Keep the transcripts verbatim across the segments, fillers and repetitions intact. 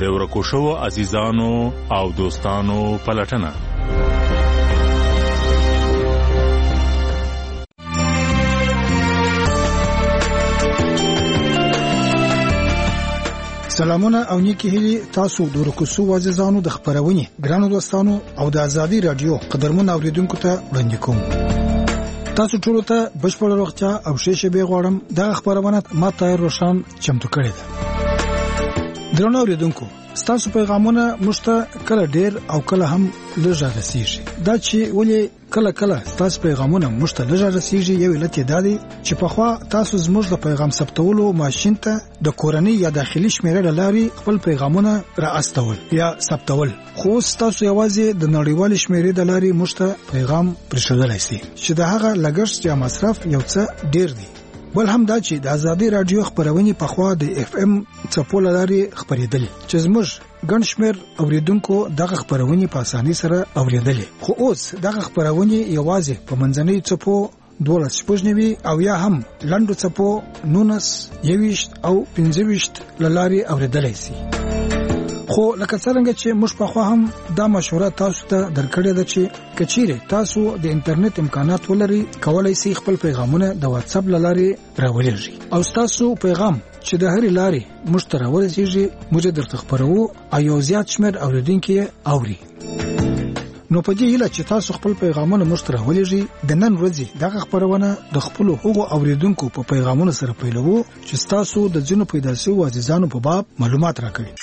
د ورکو شوو عزیزانو او دوستانو پلټنه. سلامونه او نیکی هیلی تاسو د ورکو شوو عزیزانو د خبرونې ګرانو دوستانو او د ازادي رادیو قدرمن اوریدونکو ته وړاندې کوم. تاسو ټول ته بشپړ روغتیا او ښه شپه غواړم. دا خبرونه ما طاهر روشن چمتو کړې ده. درنو اوریدونکو، تاسو پیغامونه مشته کله ډیر او کله هم لږ رسیږي. دا چې ولې کله کله تاسو پیغامونه مشته لږ رسیږي یو علت دی چې په خوا تاسو زموږ د پیغام ثبتولو ماشين ته د کورنۍ یا داخلي شمیره لاري خپل پیغامونه را استول یا ثبتول، خو تاسو یوازې د نړیوال شمیرې د لاري مشته پیغام پرېښودلای شئ چې د هغه لګښت یا مصرف یو څه ډیر دی. بل هم دا چې د ازادي رادیو خبرونه په خوا د اف ام چپول لاري خبرېدل چې زموږ ګڼ شمېر اوریدونکو دغه خبرونه په اسانۍ سره اوریدل، خو اوس دغه خبرونه یوازې په منځنۍ چپو دولس شپږنوي او یا هم لنډو چپو نونس یويشت او پنځويشت لاري اوریدلای شي. خو لکه څنګه چې موږ په خوا هم دا مشوره تاسو ته درکړې ده چې کچيره تاسو د انټرنیټ امکانات ولري کولای شئ خپل پیغامونه د واتس اپ لاري راولېږئ او تاسو پیغام چې د هرې لاري مشترک ورسیږي موږ درته خبرو او یو زیات شمېر اوریدونکو اوري. نو په دې هیله چې تاسو خپل پیغامونه مشترک ولېږئ د نن ورځې دغه خبرونه د خپل حقوق اوریدونکو په پیغامونو سره پیلوو چې تاسو د جنو پیدا شوو عزیزانو په باب معلومات راکړي.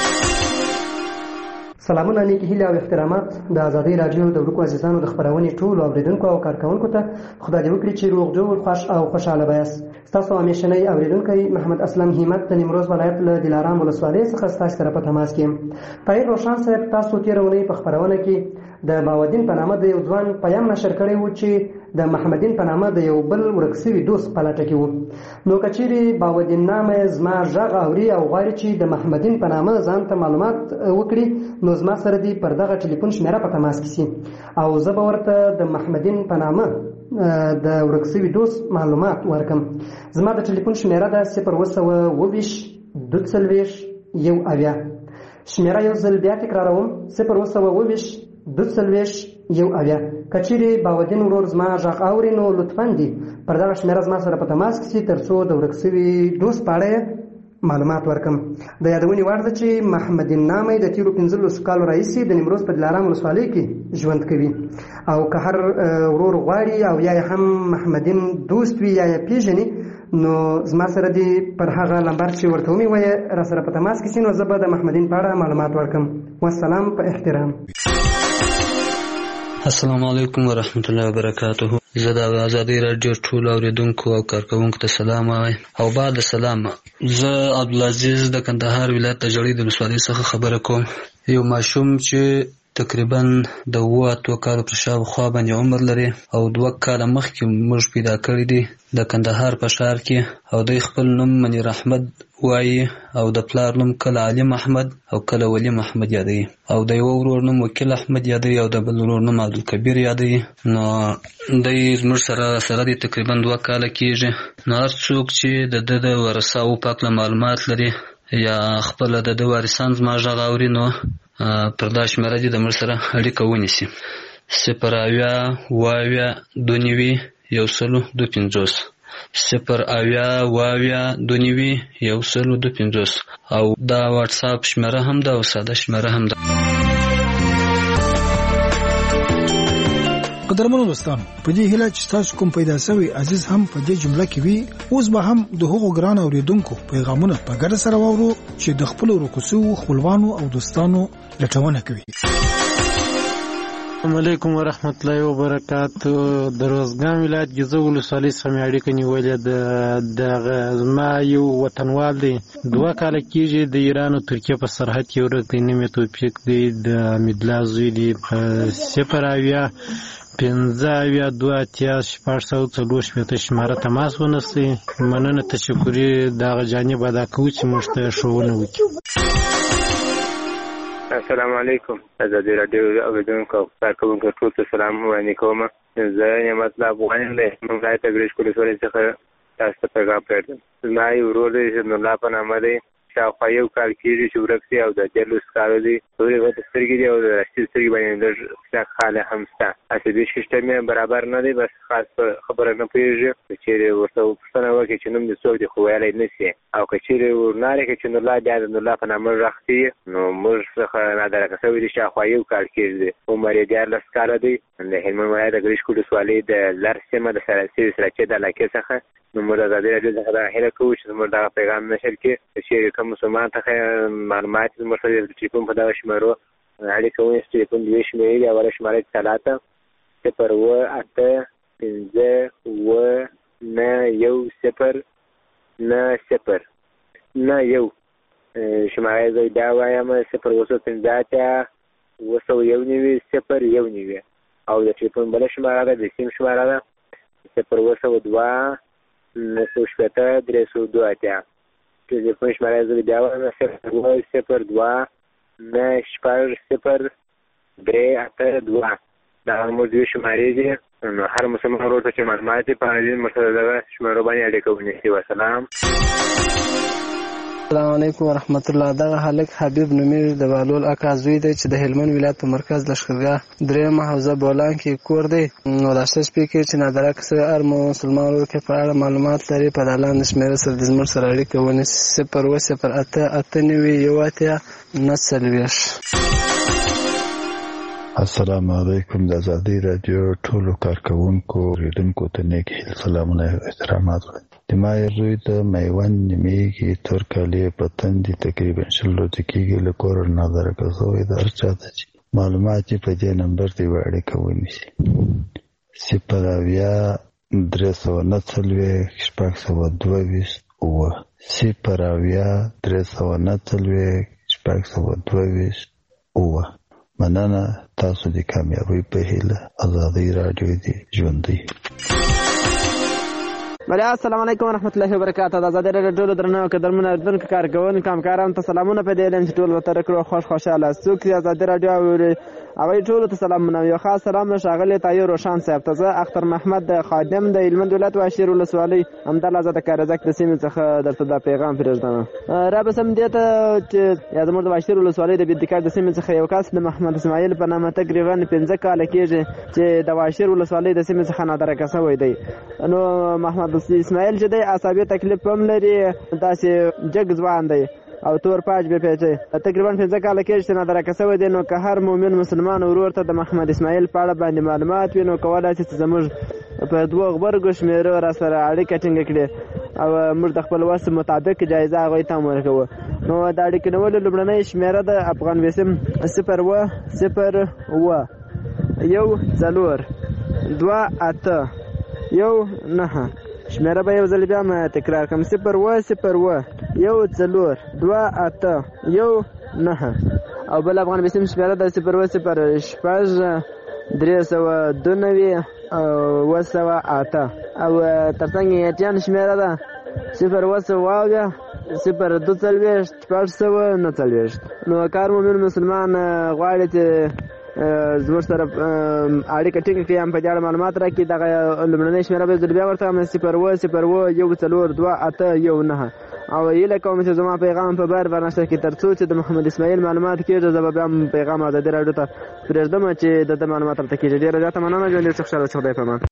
سلامونه نیکی هیله او احترامات د ازادي رادیو د ورکو عزیزانو د خبرونې ټول اوریدونکو او کارکونکو ته خدای دې وکړي چې روغ جوړ خوش او خوشاله وایاست. تاسو همیشنی اوریدونکو محمد اسلم همت د نیمروز ولایت له دلارام ولسوالۍ څخه تاسو سره په تماس کې. طاهر روشن صاحب تاسو تیرونی په خبرونه کې د باودین په نامه د یو ځوان پیام نشر کړی و چې د محمدین په نامه د یو بل ورکسوي دوست په لټه کې و. نو کچيري باودین نامه زما ژغ اوري او غواړي چې د محمدین په نامه ځان ته معلومات وکړي، نو زما سره دی پر دغه ټلیفون شمیره په تماس کې سي او زه به ورته د محمدین په نامه د ورکسوي دوست معلومات ورکم. زما د ټلیفون شمیره ده صفر وسوه اوويش دوه څلوېښت یو اویا. شمیره یو ځل بیا تکراروم صفر وسوه اوويش دوه څلوېښت یو اویا. کچيري باودین ورور زما ژغ اوري نو لطفاً دی پر دغه شمیره زما سره په تماس کې سي ترڅو د ورکسوي دوست په اړه معلومات ورکم. د یادونې وړ ده چې محمدین نامه د تیرو پنځلسو کالو راهیسې د نیمروز په دلارام ولسوالۍ کې ژوند کوي او که هر ورور غواړي او یا هم محمدین دوست وي یا یې پیژني نو زما سره دی پر هغه نمبر چې ورته ومې وایي را سره په تماس کې سي نو زه به د محمدین په اړه معلومات ورکم. والسلام په احترام. السلام علیکم ورحمت الله وبرکاته. زه د ازادي رادیو ټول اوریدونکو او کارکونکو ته سلام وایم او بعد سلام. زه عبدالعزیز د کندهار ولایت د جړې د ولسوالۍ څخه خبره کوم. یو ماشوم چې تقریبا د اوه اتو کالو پر شاوخوا باندې عمر لري او دوه کاله مخکې موږ پیدا کړی دی د کندهار په ښار کې او دوی خپل نوم منیر احمد وایي او د پلار نوم کله علي محمد او کله ولی محمد یادوي او د یو ورور نوم وکیل احمد یادوي او د بل ورور نوم عبدالکبیر یادوي. نو دوی زموږ سره سره دی تقریبا دوه کاله کېږي. نو هر څوک چې د ده د ورثاو په هکله معلومات لري یا خپله د ده وارثان زما غږ اوري نو پر دا شمېره دې د موږ سره اړیکه ونیسي. صفر اویا اوه اویا دوه نوي یو سلو دوه پنځوس صفر اویا اوه اویا دوه نوي یو سلو دوه پنځوس او دا واتساپ شمېره هم ده او ساده شمېره هم ده. قدرمنو دوستانو، په دې هیله چې تاسو کوم پیدا شوی عزیز هم په دې جمله کې وي، اوس به هم د هغو ګران اوریدونکو پیغامونه په ګډه سره واورو چې د خپل ورکوسو خپلوانو او دوستانو لټونه کوي. السلام علیکم ورحمت الله وبرکاتو. د روزګان ولایت جزو ولسوالۍ څخه مې اړیکه نیولې ده. دغه زما یو وطنوال دی، دوه کاله کېږي د ایران او ترکیې په سرحد کې ورک دی. نوم یې توفیق دی، د حمیدالله زوی دی. په صفر اویا پنځه اویا دوه اتیا شپږ سوه څلور شپېته شماره تماس ونیسئ. مننه، تشکري د هغه جانب ادا کوو چې موږ ته ښوونه وکړي. السلام علیکم. ازادي رادیو اوریدونکو او کارکونکو ټول ته سلام وړاندې کوم. زه نعمت الله افغان یم د موږ ولایت ګریش ولسوالۍ څخه تاسو ته پیغام کړم. زما یو ورور دی چې نور الله په نامه دی شاوخوا یو کال کېږي چې ورک دی او د دیارلس کالو دی. تورې غټې سترګې دي او د راستي سترګې باندې لږ کلک خاله هم شته. هسې دې سیسټم یې برابر نه دی، بس خاص خبره نه پوهېږي. که چېرې ورته پوښتنه وکړي چې نوم دې څوک دی، خو ویلی نه شي. او که چېرې ورنارې کړي چې نورالله بیا د نورالله په نامه غږ کړي، نو موږ څخه نادرکه شوی دی. شاوخوا یو کال کېږي دی، عمر یې دیارلس کاله دی. د هلمند ولایت د ګرشک ولسوالۍ د لر سیمه د سراسي سراچې د علاقې څخه. نو موږ د ازادي راډیو څخه دا هیله کوو چې زموږ دغه پیغام نشر کړي، چې کوم مسلمان څخه معلومات زموږ سره د ټلیفون په دغه شمېرو اړیکه ونیسي. ټلیفون دوې شمېرې دي. اوله شماره اتصالاته صفر اوه اته پنځه اوه نه یو صفر نه صفر نه یو. شماره زه بیا وایم صفر اوه سوه پنځه اتیا اوه سوه یو نوي صفر یو نوي. او د ټلیفون بله شماره ده، د سیم شماره ده صفر اوه سوه دوه نهه سوه شپېته درې سوه دوه اتیا. ټلیفون شماره زه بیا وایم صفر اوه صفر دوه نهه شپږ صفر درې اته دوه. دا زموږ دوې شمارې دي. نو هر مسلمان ورور ته چې معلومات دي په دې مرسته دغه شمېرو باندې اړیکه ونیسي. وسلام. السلام علیکم ورحمت الله. دغه هلک حبیب نومیږي، د بهلول اکا زوی دی چې د هلمند ولایت په مرکز لښکرګاه درېیمه حوزه بولان کې کور دی. نو دا شته شپې کې چې نادرک سوی هر مسلمان ورور کې په اړه معلومات لري، په دا لاندې شمېره سره د زموږ سره اړیکه ونیسي. صفر اوه صفر اته اته نوي یو اتیا نهه څلوېښت. السلام علیکم. د ازادي راډیو ټولو کارکوونکو ریډونکو ته نیک هیل سلامونه او احترامات. د ما زوی د میوند نیمېږي تور کالي په تندي تقریبا شل ورځې کېږي له کوره نادرکه شوی. د هر چا ته چې معلومات یې په دې نمبر ته یوه اړیکه ونیسي. صفر اویا درې سوه نهه څلوېښت شپږ سوه دوه ویشت اووه. صفر اویا درې سوه نهه څلوېښت شپږ سوه دوه ویشت اووه. مننه. تاسو د کامیابۍ په هیله. ازادي راډیو دې ژوندۍ. بله السلام علیکم ورحمت الله وبرکاته. د ازادي راډیو ټولو درنو قدرمنو اورېدونکو کارکوونکو همکارانو ته سلامونه. په دې علم چې ټول ورته کړو خوش خوشحاله څوک چې ازادي راډیو اوري هغوی ټولو ته سلامونه. یو خاص سلام له ښاغلي طاهر روښان صاحب ته. زه اختر محمد خادم د هلمند ولایت واشیر ولسوالۍ همدلته د کارزک د سیمې څخه درته دا پیغام پرېږدم. رابسم دې ته چې یا زموږ د واشیر ولسوالۍ د بېدکار د سیمې څخه یو کس د محمد اسماعیل په نامه تقریبا پنځه کاله کېږي چې د واشیر ولسوالۍ د سیمې څخه نادرکه شوی دی. نو محمد اسماعیل چې دی عصبي تکلیف هم لري، داسې جګ ځوان دی او تور پاج به پیچي. تقریبا پنځه کاله کېږي چې نادرکه شوی دی. نو که هر مؤمن مسلمان ورور ته د محمد اسماعیل په اړه باندې معلومات وي، نو کولی شي چې زموږ په دوه غبرګو شمېرو را سره اړیکه ټینګه کړي او موږ د خپل وس مطابق جایزه هغوی ته هم ورکوو. نو د اړیکې نیولو لومړنۍ شمېره ده افغان وسیم صفر اوه صفر اوه یو څلور دوه اته یو نهه. شمېره به یو ځل بیا هم تکرار کړم. صفر اوه صفر اوه یو څلور دوه اته یو نهه. او بل افغان وسیم شمېره ده صفر اوه صفر شپږ درې سوه دوه نوي اوه سوه اته. او تر څنګ یې ایټیان شمېره ده صفر اوه سوه اویا صفر دوه څلوېښت شپږ سوه نهه څلوېښت. نو کار مومن مسلمان غواړي چې زموږ سره اړیکه ټینګه کړي، هم په دې اړه معلومات راکړي. دغه لومړنۍ شمېره به زه بیا ورته وایم صفر اوه صفر اوه یو څلور دوه اته یو نهه. او هیله کوم چې زما پیغام په بار ورنشر کړي تر څو چې د محمد اسماعیل معلومات کېږي. زه به بیا هم پیغام ازادي راډیو ته پرېږدم چې د ده معلومات ورته کېږي. ډېره زیاته مننه. ژوند ډېر خوشحاله اوسئ. خدای پامان.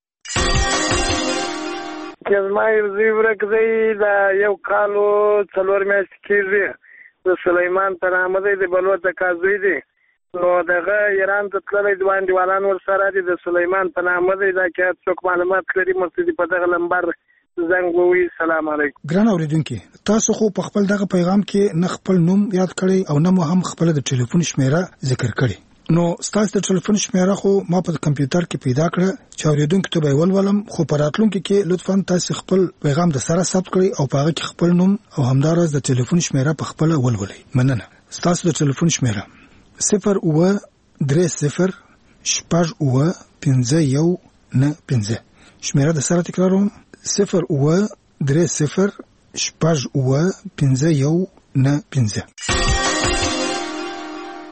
چې زما زوی ورک دی، دا یو کال و څلور میاشتې کېږي. د سلیمان په نامه دی، د بلوڅ اکا زوی دی. نو دغه ایران ته تللی دوه انډیوالان ورسره دي. د سلیمان په نامه دی. دا که څوک معلومات لري مرسته په دغه نمبر زنګ ووهي. سلام علیکم. ګران اورېدونکي، تاسو خو په خپل دغه پیغام کې نه خپل نوم یاد کړی او نه مو هم خپل د ټلیفون شمېره ذکر کړی. نو ستاسو د ټلیفون شمېره خو ما په کمپیوټر کې پیدا کړه چې اورېدونکو ته به ولولم، خو په راتلونکي کې لطفا تاسو خپل پیغام د سره ثبت کړئ او په هغه کې خپل نوم او همدارس د ټلیفون شمېره په خپل ولولئ. مننه. ستاسو د ټلیفون شمېره صفر اوه درې صفر شپږ اوه پنځه یو نه پنځه. شمېره د سره تکراروم صفر اوه درې صفر شپږ اوه پنځه یو نه پنځه.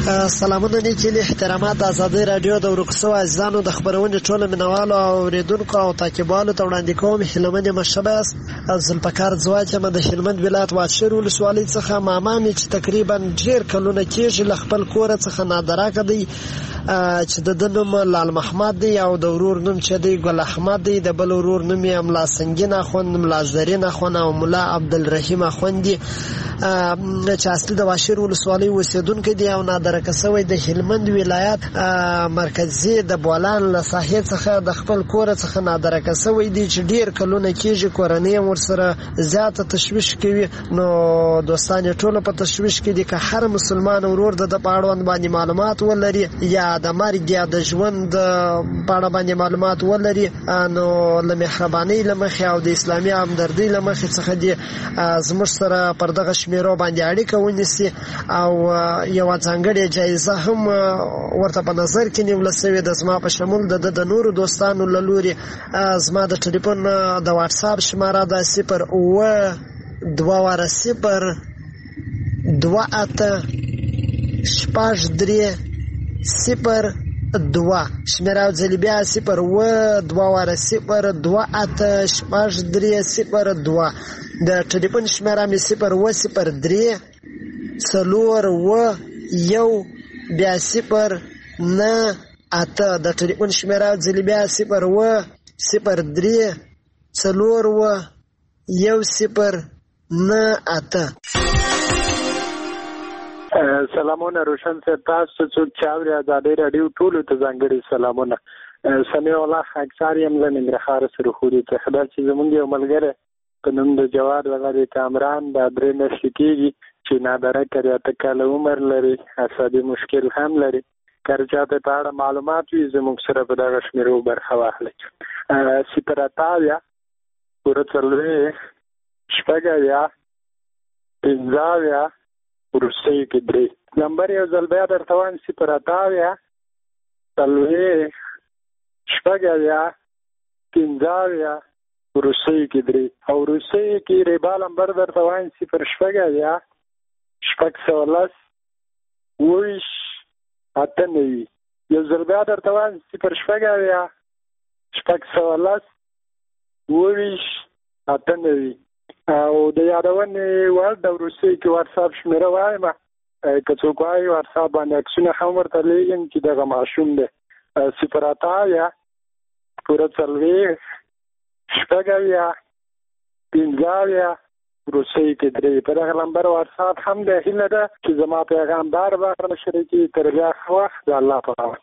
سلامونه نیکې احترامات آزادۍ راډیو د ورکسو عزیزانو د خبرونې ټولو مینوالو او اوریدونکو او تعقیبوالو ته وړاندې کوم هیلمنې مشبه یاست ذوالفقار ځواک یم د هلمند ولایت واشیر ولسوالۍ څخه ماما مې چې تقریبا ډېر کلونه کېږي له خپل کوره څخه نادراکه دی چې د ده نوم لال محمد دی او د ورور نوم چې دی ګل احمد دی د بل ورور نوم یې ملا سنګین اخوند ملا زرین اخوند او ملا عبدالرحیم اخوند دی چې اصلي د واشیر ولسوالۍ اوسېدونکی دی او نادرکه شوی د هلمند ولایت مرکزي د بولان له ساحې څخه د خپل کوره څخه نادرکه شوی دی چې ډېر کلونه کېږي کورنۍ یې ورسره زیاته تشویش کوي. نو دوستان یې ټوله په تشویش کې دي که هر مسلمان ورور د ده په اړوند باندې معلومات ولري یا د مرګ یا د ژوند په اړه باندې معلومات ولري نو له مهربانۍ له مخې او د اسلامي همدردۍ له مخې څخه دي زموږ سره پر دغه شمیرو باندې اړیکه ونیسي او یوه ځانګړې جایزه هم ورته په نظر کې نیوله سوې ده زما په شمول د ده د نورو دوستانو له لورې. زما د ټلیفون د واټساپ شماره ده صفر اوه دوه واره صفر دوه اته شپږ درې صفر دوه شمیره او ځلې بیا صفر اوه دوه واره صفر دوه اته شپږ درې صفر دوه. د ټلیفون شمیره مې صفر اوه صفر درې څلور اوه یو بیا صفر نه اته. د ټلیفون شمیره او ځلې بیا صفر اوه صفر درې څلور اوه یو صفر نه اته. سلامونه روشن صاحب، تاسو څوک چې اوري ازادۍ راډیو ټولو ته ځانګړي سلامونه. سمیع الله خاکسار یم له ننګرهار سره خوري څخه دا چې زمونږ یو ملګری په نوم د جواد ولادي کامران دا درې میاشتې کېږي چې نادرکه دی، اته کاله عمر لري، عصبي مشکل هم لري. که چاته په اړه معلومات وي زموږ سره په دغه شمیرو برخه واخلئ. صفر اته اویا پوره څلوېښت شپږ اویا پنځه اویا وروستیو کې درې. نمبر یو ځل بیا درته وایم صفر اته اویا څلوېښت شپږ اویا پنځه اویا وروستیو کې درې او وروستیو کې ریبا نمبر درته وایم صفر شپږ اویا شپږ سوه لس اوویشت اته نوي. یو ځل بیا درته وایم صفر شپږ اویا شپږ سوه لس اوویشت اته نوي. او د یادونې وړ د وروستیو کې واتساپ شمېره وایم، که څوک وایي واتساپ باندې عکسونه هم ورته لیږم چې دغه ماشوم دی. صفر اته اویا پوره څلوېښت شپږ اویا پنځه اویا وروستیو کې درې. په دغه نمبر واتساپ هم دی. هیله ده چې زما پیغام بار بار شریکي. تر بیا ښه وخت د الله په امان.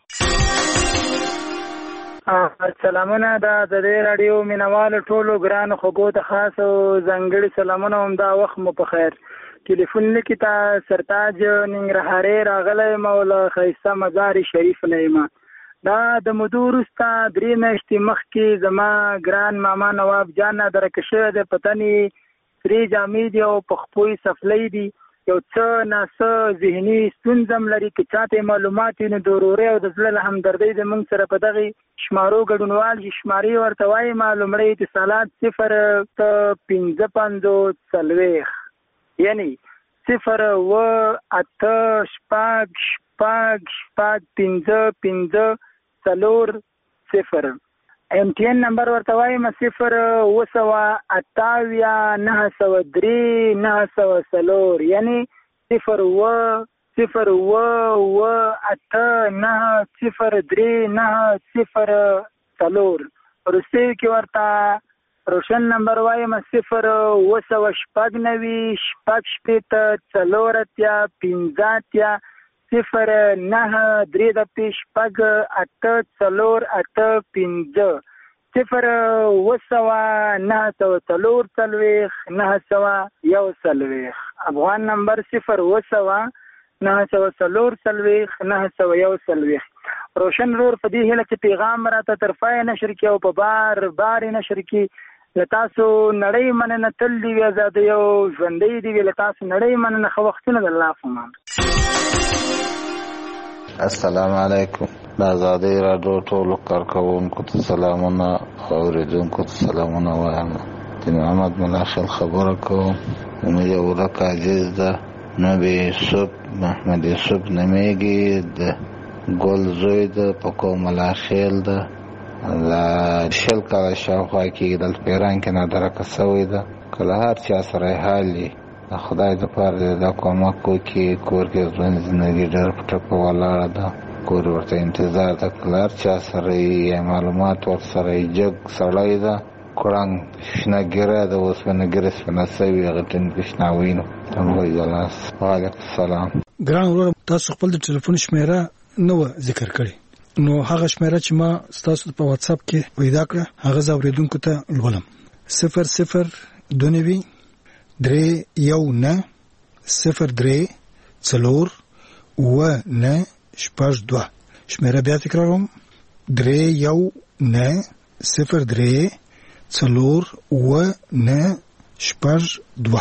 سلامونه د ازادۍ راډیو مینوالو ټولو ګرانو خوږو ته خاص او ځانګړي سلامونه. همدا وخت مو په خیر. ټلیفون لیکي ته سرتاج ننګرهارۍ راغلی یم او له ښایسته مزار شریف نه یم. دا د مودو وروسته درې میاشتې مخکې زما ګران ماما نواب جان نادرکه شوی دی. په تن یې سرې جامې دي او په خپو یې سفلۍ دي. یو څه ناڅه ذهني ستونزه هم لري. که چاته مالومات وي نو د ورورۍ او د زړه له همدردۍ زموږ سره په دغې شمارو ګډونوال شي. شمارې ورته وایم لومړی اتصالات صفر ته پنځه پنځوس څلوېښت یعنې صفر اوه اته شپږ شپږ شپږ پنځه پنځه څلور صفر. ایم ټي این نمبر ورته وایم صفر اوه سوه اته اویا نهه سوه درې نهه سوه څلور یعنې صفر اوه صفر اوه اوه اته نهه صفر درې نهه صفر څلور. وروستیو کې ورته روشن نمبر وایم صفر اوه سوه شپږ نوي شپږ شپېته څلور اتیا پنځه اتیا صفر نهه درې دپې شپږ اته څلور اته پنځه صفر اوه سوه نهه سوه څلور څلوېښت نهه سوه یو څلوېښت. افغان نمبر صفر اوه سوه نهه سوه څلور څلوېښت نهه سوه یو څلوېښت. روشن رور په دې هیله چې پیغام راته تر پایه نشر کړي او په بار بار یې نشر کړي. له تاسو نړۍ مننه. تل دې وي ازادۍ او ژوندۍ دې وي. له تاسو نړۍ مننه. ښه وختونه د الله په امان. السلام علیکم. د ازادۍ راډیو ټولو کارکوونکو ته سلامونه او اورېدونکو ته سلامونه وایم. د محمد ملا خیل خبره کوم. زموږ یو ورک عزیز ده نبی یوسف محمد یوسف نمیږي، د ګل زوی د پکو ملا خیل ده، دا شل کاله شاوخوا کېږي دلته په ایران کې نادرکه سوی ده. که له هر چا سره یې حال وي د خدای دپاره دی دا کومک وکړي. کور کې ژوند زندګي ډېر په ټپه ولاړه ده، کور ورته انتظار ده. که له هر چا سره یې معلومات ورسره یې جګ سړی ده، کړنګ شنه ګیره ده، اوسپنه ګیره سپنه سوي، هغه ټینګ شنه وینو. وعلیکم السلام. ګران ورور، تاسو خپل د ټلیفون شمیره نه وه ذکر کړې، نو هغه شمیره چې ما ستاسو په واتساپ کې پیدا کړه هغه زه اورېدونکو ته لولم. صفر صفر دوه نوي درې یو نه صفر درې څلور اووه نه شپږ دوه. شمیره بیا تکراروم: درې یو نه صفر درې څلور اووه نه شپږ دوه.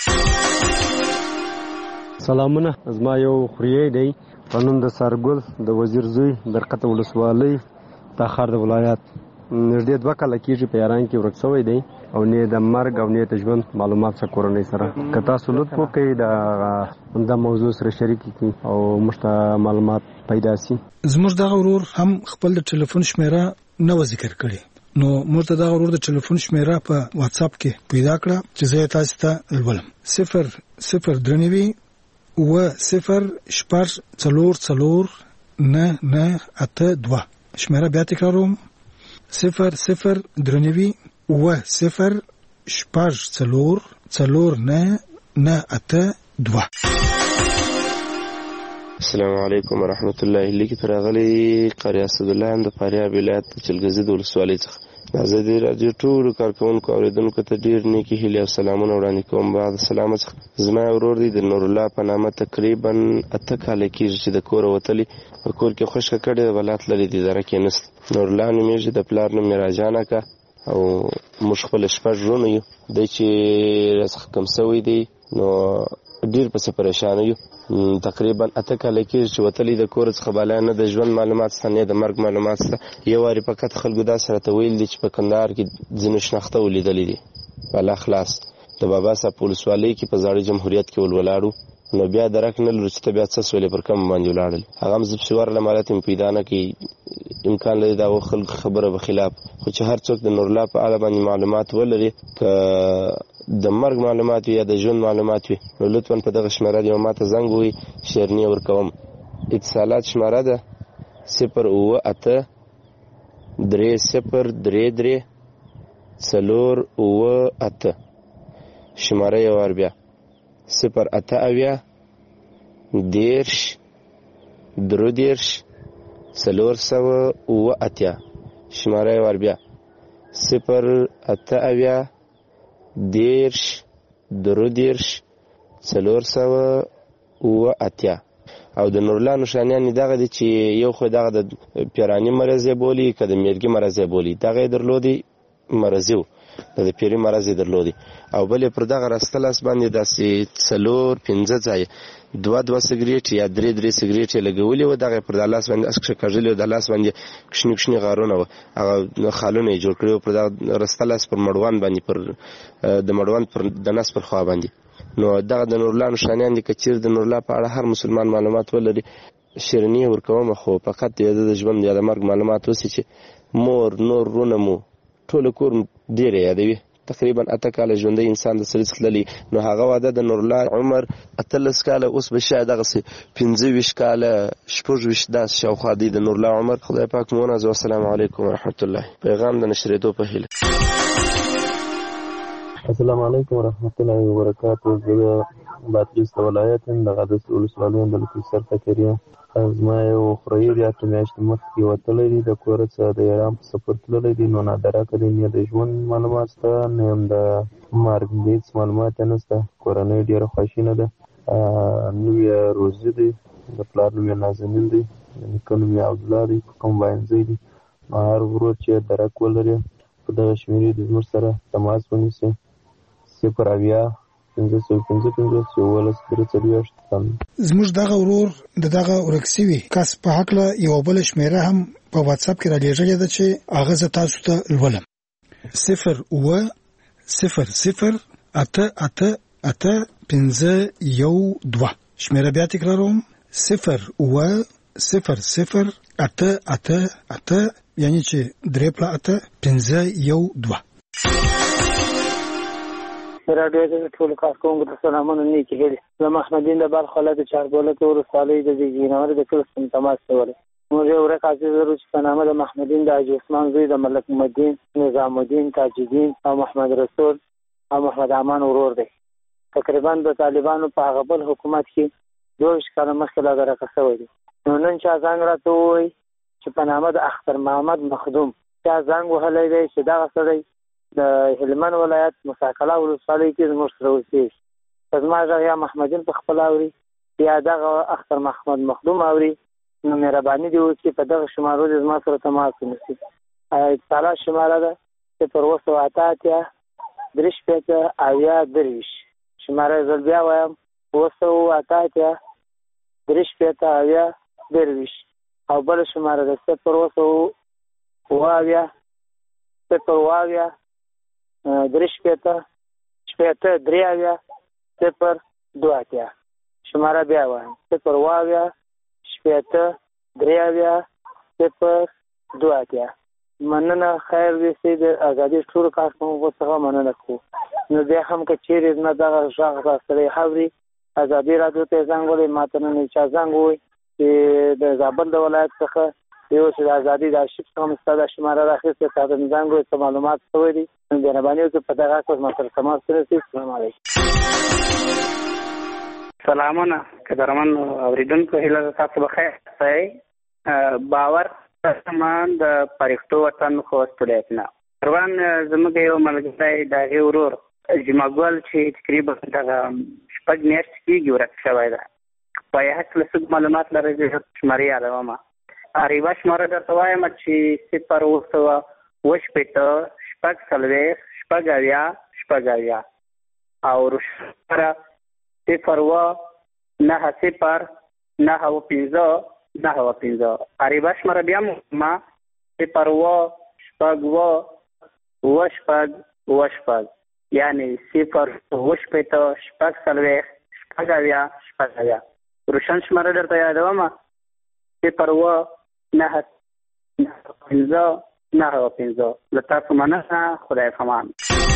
سلامونه، زما یو خوریی دی په نوم د سرګل د وزیر زوی درقته ولسوالۍ تاخار د ولایت. نږدې دوه کاله کېږي په ایران کې ورک شوی دی او نه د مرګ او نه د ژوند معلومات څخه کورنۍ سره که تاسو لطف وکړئ د موضوع سره شریک کړئ او موږ ته معلومات پیدا شي. زموږ دغه ورور هم خپل د ټلیفون شمیره نه و ذکر کړې، نو موږ ته دغه ورور د ټلیفون شمیره په واتساپ کې پیدا کړه چې زه یې تاسو ته لولم: صفر صفر درې نوي اووه صفر شپږ څلور څلور نه نه اته دوه. شمیره بیا تکراروم: صفر صفر درې نوي اووه صفر شپږ څلور څلور نه نه اته دوه. السلام علیکم ورحمت الله. لیکي پر غلي قاری اسدالله هم د فاریاب ولایت چلګزي د ولسوالۍ څخه د ازادي رادیو ټولو کارکونکو اوریدونکو ته ډیر نیکی هیلې او سلامونه وړاندې کوم. بعد سلام څخه زما ورور دی د نور الله په نامه تقریبا اته کاله کېږي چې د کور وتلی په کور کې خوشکه کړې د ولات لري د اداره کې نست. نور الله نومیږي، د پلار نوم یې راجانه کا او موږ خپل شپږ ورونه یو. دی چې راڅخه کم سوی دی نو ډیر پسې پریشان یو. تقریبا اته کاله کېږي چې وتلی د کور څخه بالا نه د ژوند معلومات شته نه د مرګ معلومات شته. یو وارې فقط خلکو دا سره ته ویل دي چې په کندهار کې ځینو شناخته ولیدلې دي بالا خلاص د بابا صاحب په ولسوالۍ کې په زاړه جمهوریت کې ولولاړو. نو بیا درک نه لرو چې ته بیا څه سولې پر کم باندې ولاړل. هغه هم زه پسې ورله مالت مې پیدا نه کړي، امکان لري دا خلک خبره به خلاف. خو چې هر څوک د نورالله په اړه باندې معلومات ولري، که د مرګ معلومات وي یا د ژوند معلومات وي، نو لطفا په دغه شمېره یو ماته زنګ ووهئ، شیرني ورکوم. اتصالات شمېره ده صفر اووه اته درې صفر درې درې څلور اووه اته. شمېره یو وار بیا: صفر اته اویا دېرش درې دېرش څلور سوه اووه اتیا. شمېره یې ور بیا: صفر اته اویا دېرش درې دېرش څلور سوه اووه اتیا. او د نورالله نښانیان یې دغه دي چې یو خو دغه د پیراني مرض یې بولي، که د میرګي مرض یې بولي، دغه یې درلودي مرضي و، د پیري مرض یې درلودي. او بل یې پر دغه راسته لاس باندې داسې څلور پنځه ځایه دوه دوه سګرېټ یا درې درې سګرېټ یې لګولي وو، دغه یې پر دا لاس باندې اسکشه کږلي وو، د لاس باندې کشني کشني غارونه وو، هغه خالونه یې جوړ کړي وو پر دغه راسته لاس پر مړوند باندې، پر د مړوند پر د نس پر خوا باندې. نو دغه د نورالله نښانیان دي. که چېرې د نورالله په اړه هر مسلمان معلومات ولري، شیرني یې ورکوم، خو فقط د د ژوند یا د مرګ معلومات اوسي چې مور نور رونه مو ټوله کور ډېره یادوي. تقریبا اته کاله ژوندی انسان د سړي څخه تللی، نو هغه واده د نورالله عمر اتلس کاله، اوس به شاید دغسې پنځه ویشت کاله شپږ ویشت داسې شاوخوا دی د نورالله عمر. خدای پاک مو ونازوي. السلام علیکم ورحمت الله. پیغام د نشرېدو په هیله. السلام علیکم ورحمت الله وبرکاتو. زه د بادغیس د ولایت یم، د غادس ولسوالۍ یم، د لکیسر فقیر یم. زما یو خوریی دی اته میاشتې مخکې وتلی دی، د کوره څخه د ایران په سفر تللی دی. نو نادرکه دی، نه د ژوند معلومات شته نه هم د مرګ هېڅ معلومات یې نشته. کورنۍ ډېره خواشینه ده. نوم یې روزي دی، د پلار نوم یې نازنین دی، د نیکه نوم یې عبدالله دی، په کمباینځی دی. نو هر ورور چې درک ولري په دغه شمېرې د زموږ سره تماس ونیسي: صفر اویا پنځه سوه پنځه پنځوس یولس درې څلوېښت. زموږ دغه ورور د دغه ورک سوي کس په هکله یوه بله شمېره هم په واتساپ کې رالیږلې ده چې هغه زه تاسو ته لولم: صفر اووه صفر صفر اته اته اته پنځه یو دوه. شمیره بیا تکراروم صفر اوه صفر صفر اته اته اته، یعنی چې درې پله اته پنځه یو دوه. راډیو د ټولو کارکوونکو ته سلامونه نیکې هیلې. زه محمدین د بلخ ولایت چاربولک ولسوالۍ د زیږینور د کلي څخه تماس کولی. موږ یو ورک عزیز لرو چې په نامه د محمدین د حاجي عثمان زوی د ملک محمدین، نظام الدین، تاج الدین او محمد رسول او محمد امان ورور دی. تقریبا د طالبانو په هغه بل حکومت کې دوه کاله مخکې لا درکه شوی دی. نو نن چا زنګ راته ووایي چې په نامه د اختر محمد مخدوم چا زنګ وهلی دی چې دغه سړی د هلمند ولایت مساکله ولسوالۍ کې زموږ سره اوسېږي. که زما غږ یا محمدین په خپله اوري یا دغه اختر محمد مخدوم اوري، نو مهرباني دې وکړي په دغه شمارو دې زما سره تماس ونیسي. اتصالات شماره ده صفر اوه سوه اته اتیا درې شپېته اویا درویشت. شماره زه بیا وایم اوه سوه اته اتیا درې شپېته اویا درویشت. او بله شماره ده صفر اوه سوه اوه اویا صفر اوه اویا درې شپېته شپېته درې اویا صفر دوه اتیا. شماره بیا وایم صفر اوه اویا شپېته درې اویا صفر دوه اتیا. مننه. خیر ویسي د ازادي ټولو کارکوونکو څخه مننه کوو. نو بیا هم که چیرې نه دغه غږ تاسو سره اوري، ازادي راډیو ته زنګ ووهئ. ما ته نن چا زنګ ووایي چې د زابل د ولایت څخه یو چې د ازادي د آرشیف څخه مو ستا دا شماره راخیستې، تا ته مې زنګ ووایي څه معلومات شوی دي. نو مهرباني وکړئ په دغه حق ما سره تماس ونیسئ. السلام علیکم. سلامونه قدرمن اورېدونکو، هیله ده تاسو بخیر یاست. باور سامان د پرښتو وطن خوست ولایت نه روان زموږ یو ملګری د هغې ورور جمعه ګل چې تقریبا دغه شپږ میاشتې کېږي ورک شوی ده. په یې هکله څه معلومات لرئ؟ زه شمارې یادومه. یوه شماره درته وایم چې صفر اوه سوه اوه شپېته شپږ څلوېښت شپږ اویا شپږ اویا او روشماره صفر اوه نهه صفر نهه اوه پنځه نهه اوه پنځه. عربه شماره بیا ما صفر اوه شپږ اوه اوه شپږ اوه شپږ، یعنې صفر اوه شپېته شپږ څلوېښت شپږ اویا شپږ اویا. روشن شماره درته یادومه صفر اوه نهه پنځه نهه اوه پنځه. له تاسو مننه. خدای پامان.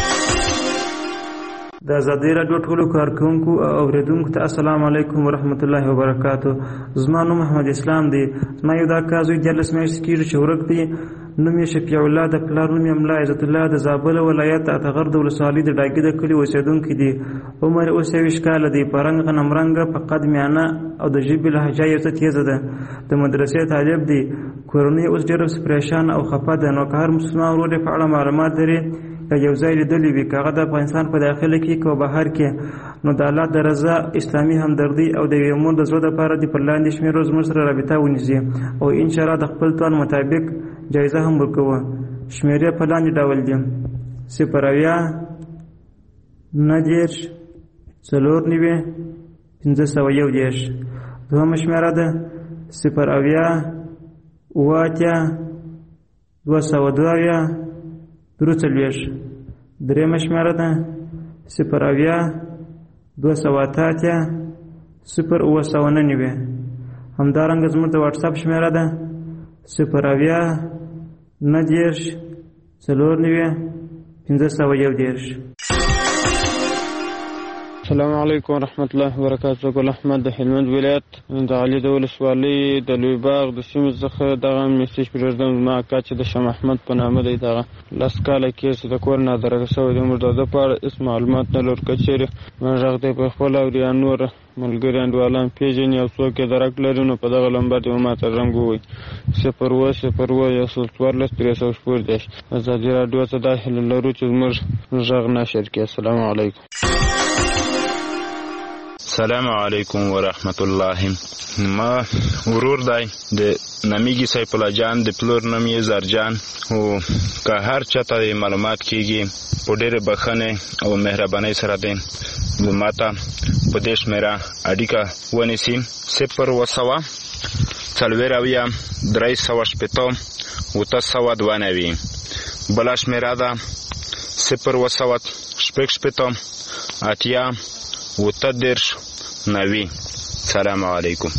د ازادي راډیو ټولو کارکوونکو او اورېدونکو ته السلام علیکم ورحمت الله وبرکاتو. زما نوم محمد اسلام دی. زما یو دا کار زوی دیارلس میاشتې کېږي چې ورک دی. نوم یې شفیع الله، د پلار نوم یې ملا عزت الله، د زابل ولایت اتغر د ولسوالۍ د ډاګي د کلي اوسېدونکی دی. عمر یې اوس یوویشت کاله دی. په رنګ غنمرنګه، په قد میانه او د ژبې لهجه یې څه تیزه ده. د مدرسې طالب دی. کورنۍ اوس ډېره پریشان او خفه ده. نو که هر مسلمان ورور یې په اړه معلومات لري یا یو ځای لیدلی وي، که هغه د افغانستان په داخله کې که بهر کې، نو د الله د رضا، اسلامي همدردي او د یوې مور د زړه دپاره دې پر لاندې شمېرو زموږ سره رابطه ونیسي او انشاءالله د خپل توان مطابق جایزه هم ورکوه. شمېرې په لاندې ډول دي: صفر اویا نهه دېرش څلور نوي پنځه سوه یو دېرش. دوهمه شمېره ده صفر اویا اوه اتیا دوه سوه دوه اویا درې څلوېښت. درېیمه شمېره ده صفر اویا دوه سوه اته اتیا صفر اوه سوه نهه نوي. همدارنګه زموږ د واټساپ شمېره ده صفر اویا نهه دېرش څلور نوي پنځه سوه یو دېرش. السلام علیکم ورحمت الله وبرکاتو. ګل احمد د هلمند ولایت د علي د ولسوالۍ د لوی باغ د سیمې څخه دغه میسج پرېږدم. زما اکا چې د شاه محمد په نامه دی، دغه لس کاله کې چې د کور نه درګه شوی دی. موږ د ده په اړه هېڅ معلومات نه لرو. که چېرې غږ دی په خپله اوري یا نور ملګري انډیوالان پېژني او څوک یې درک لري، نو په دغه لمبر دې ما ته زنګ ووایي صفر اوه صفر اوه یو سل څوارلس درې سوه شپږ دېرش. ازادي راډیو ته دا هیله لرو چې زموږ غږ نشر کړي. السلام علیکم. السلام علیکم ورحمت الله. ما ورور دی د نامیږي سیف الله جان، د پلور نوم یې زرجان. او که هر چاته معلومات کېږي په ډېرې بښنې او مهربانۍ سره دی ما ته په دې شمېره اړیکه ونیسي: صفر اوه سوه څلوېښت اویا درې سوه شپېته اوته سوه دوه نوي. بله شمېره ده صفر اوه سوه شپږ شپېته اتیا اوته دېرش نوي. سلام علیکم.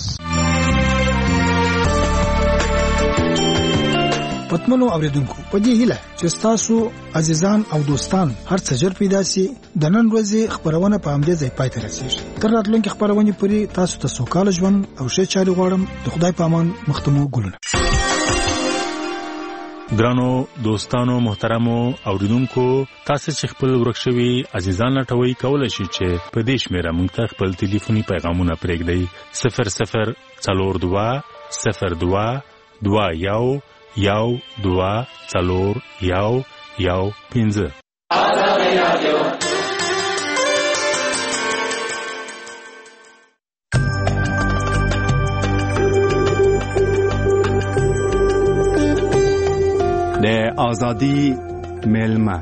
پتمنو اوریدونکو، په دې هیله چې تاسو عزیزان او دوستان هر څه ژر پیدا سي، د نن ورځې خبرونه په همدې ځای پای ته رسیږي. تر راتلونکي خبرونې پورې تاسو ته سوکاله ژوند او ښه چارې غواړم. د خدای په امان. مختمو ګلونه. ګرانو دوستانو محترمو اوریدونکو، تاسو چې خپل ورک شوي عزیزان لټوي کولای شئ چې په دې شمیره موږ ته خپل ټلیفوني پیغامونه پرېږدئ. صفر صفر څلور دوه صفر دوه دوه یو یو دوه څلور یو یو پنځه. د آزادی میلمه.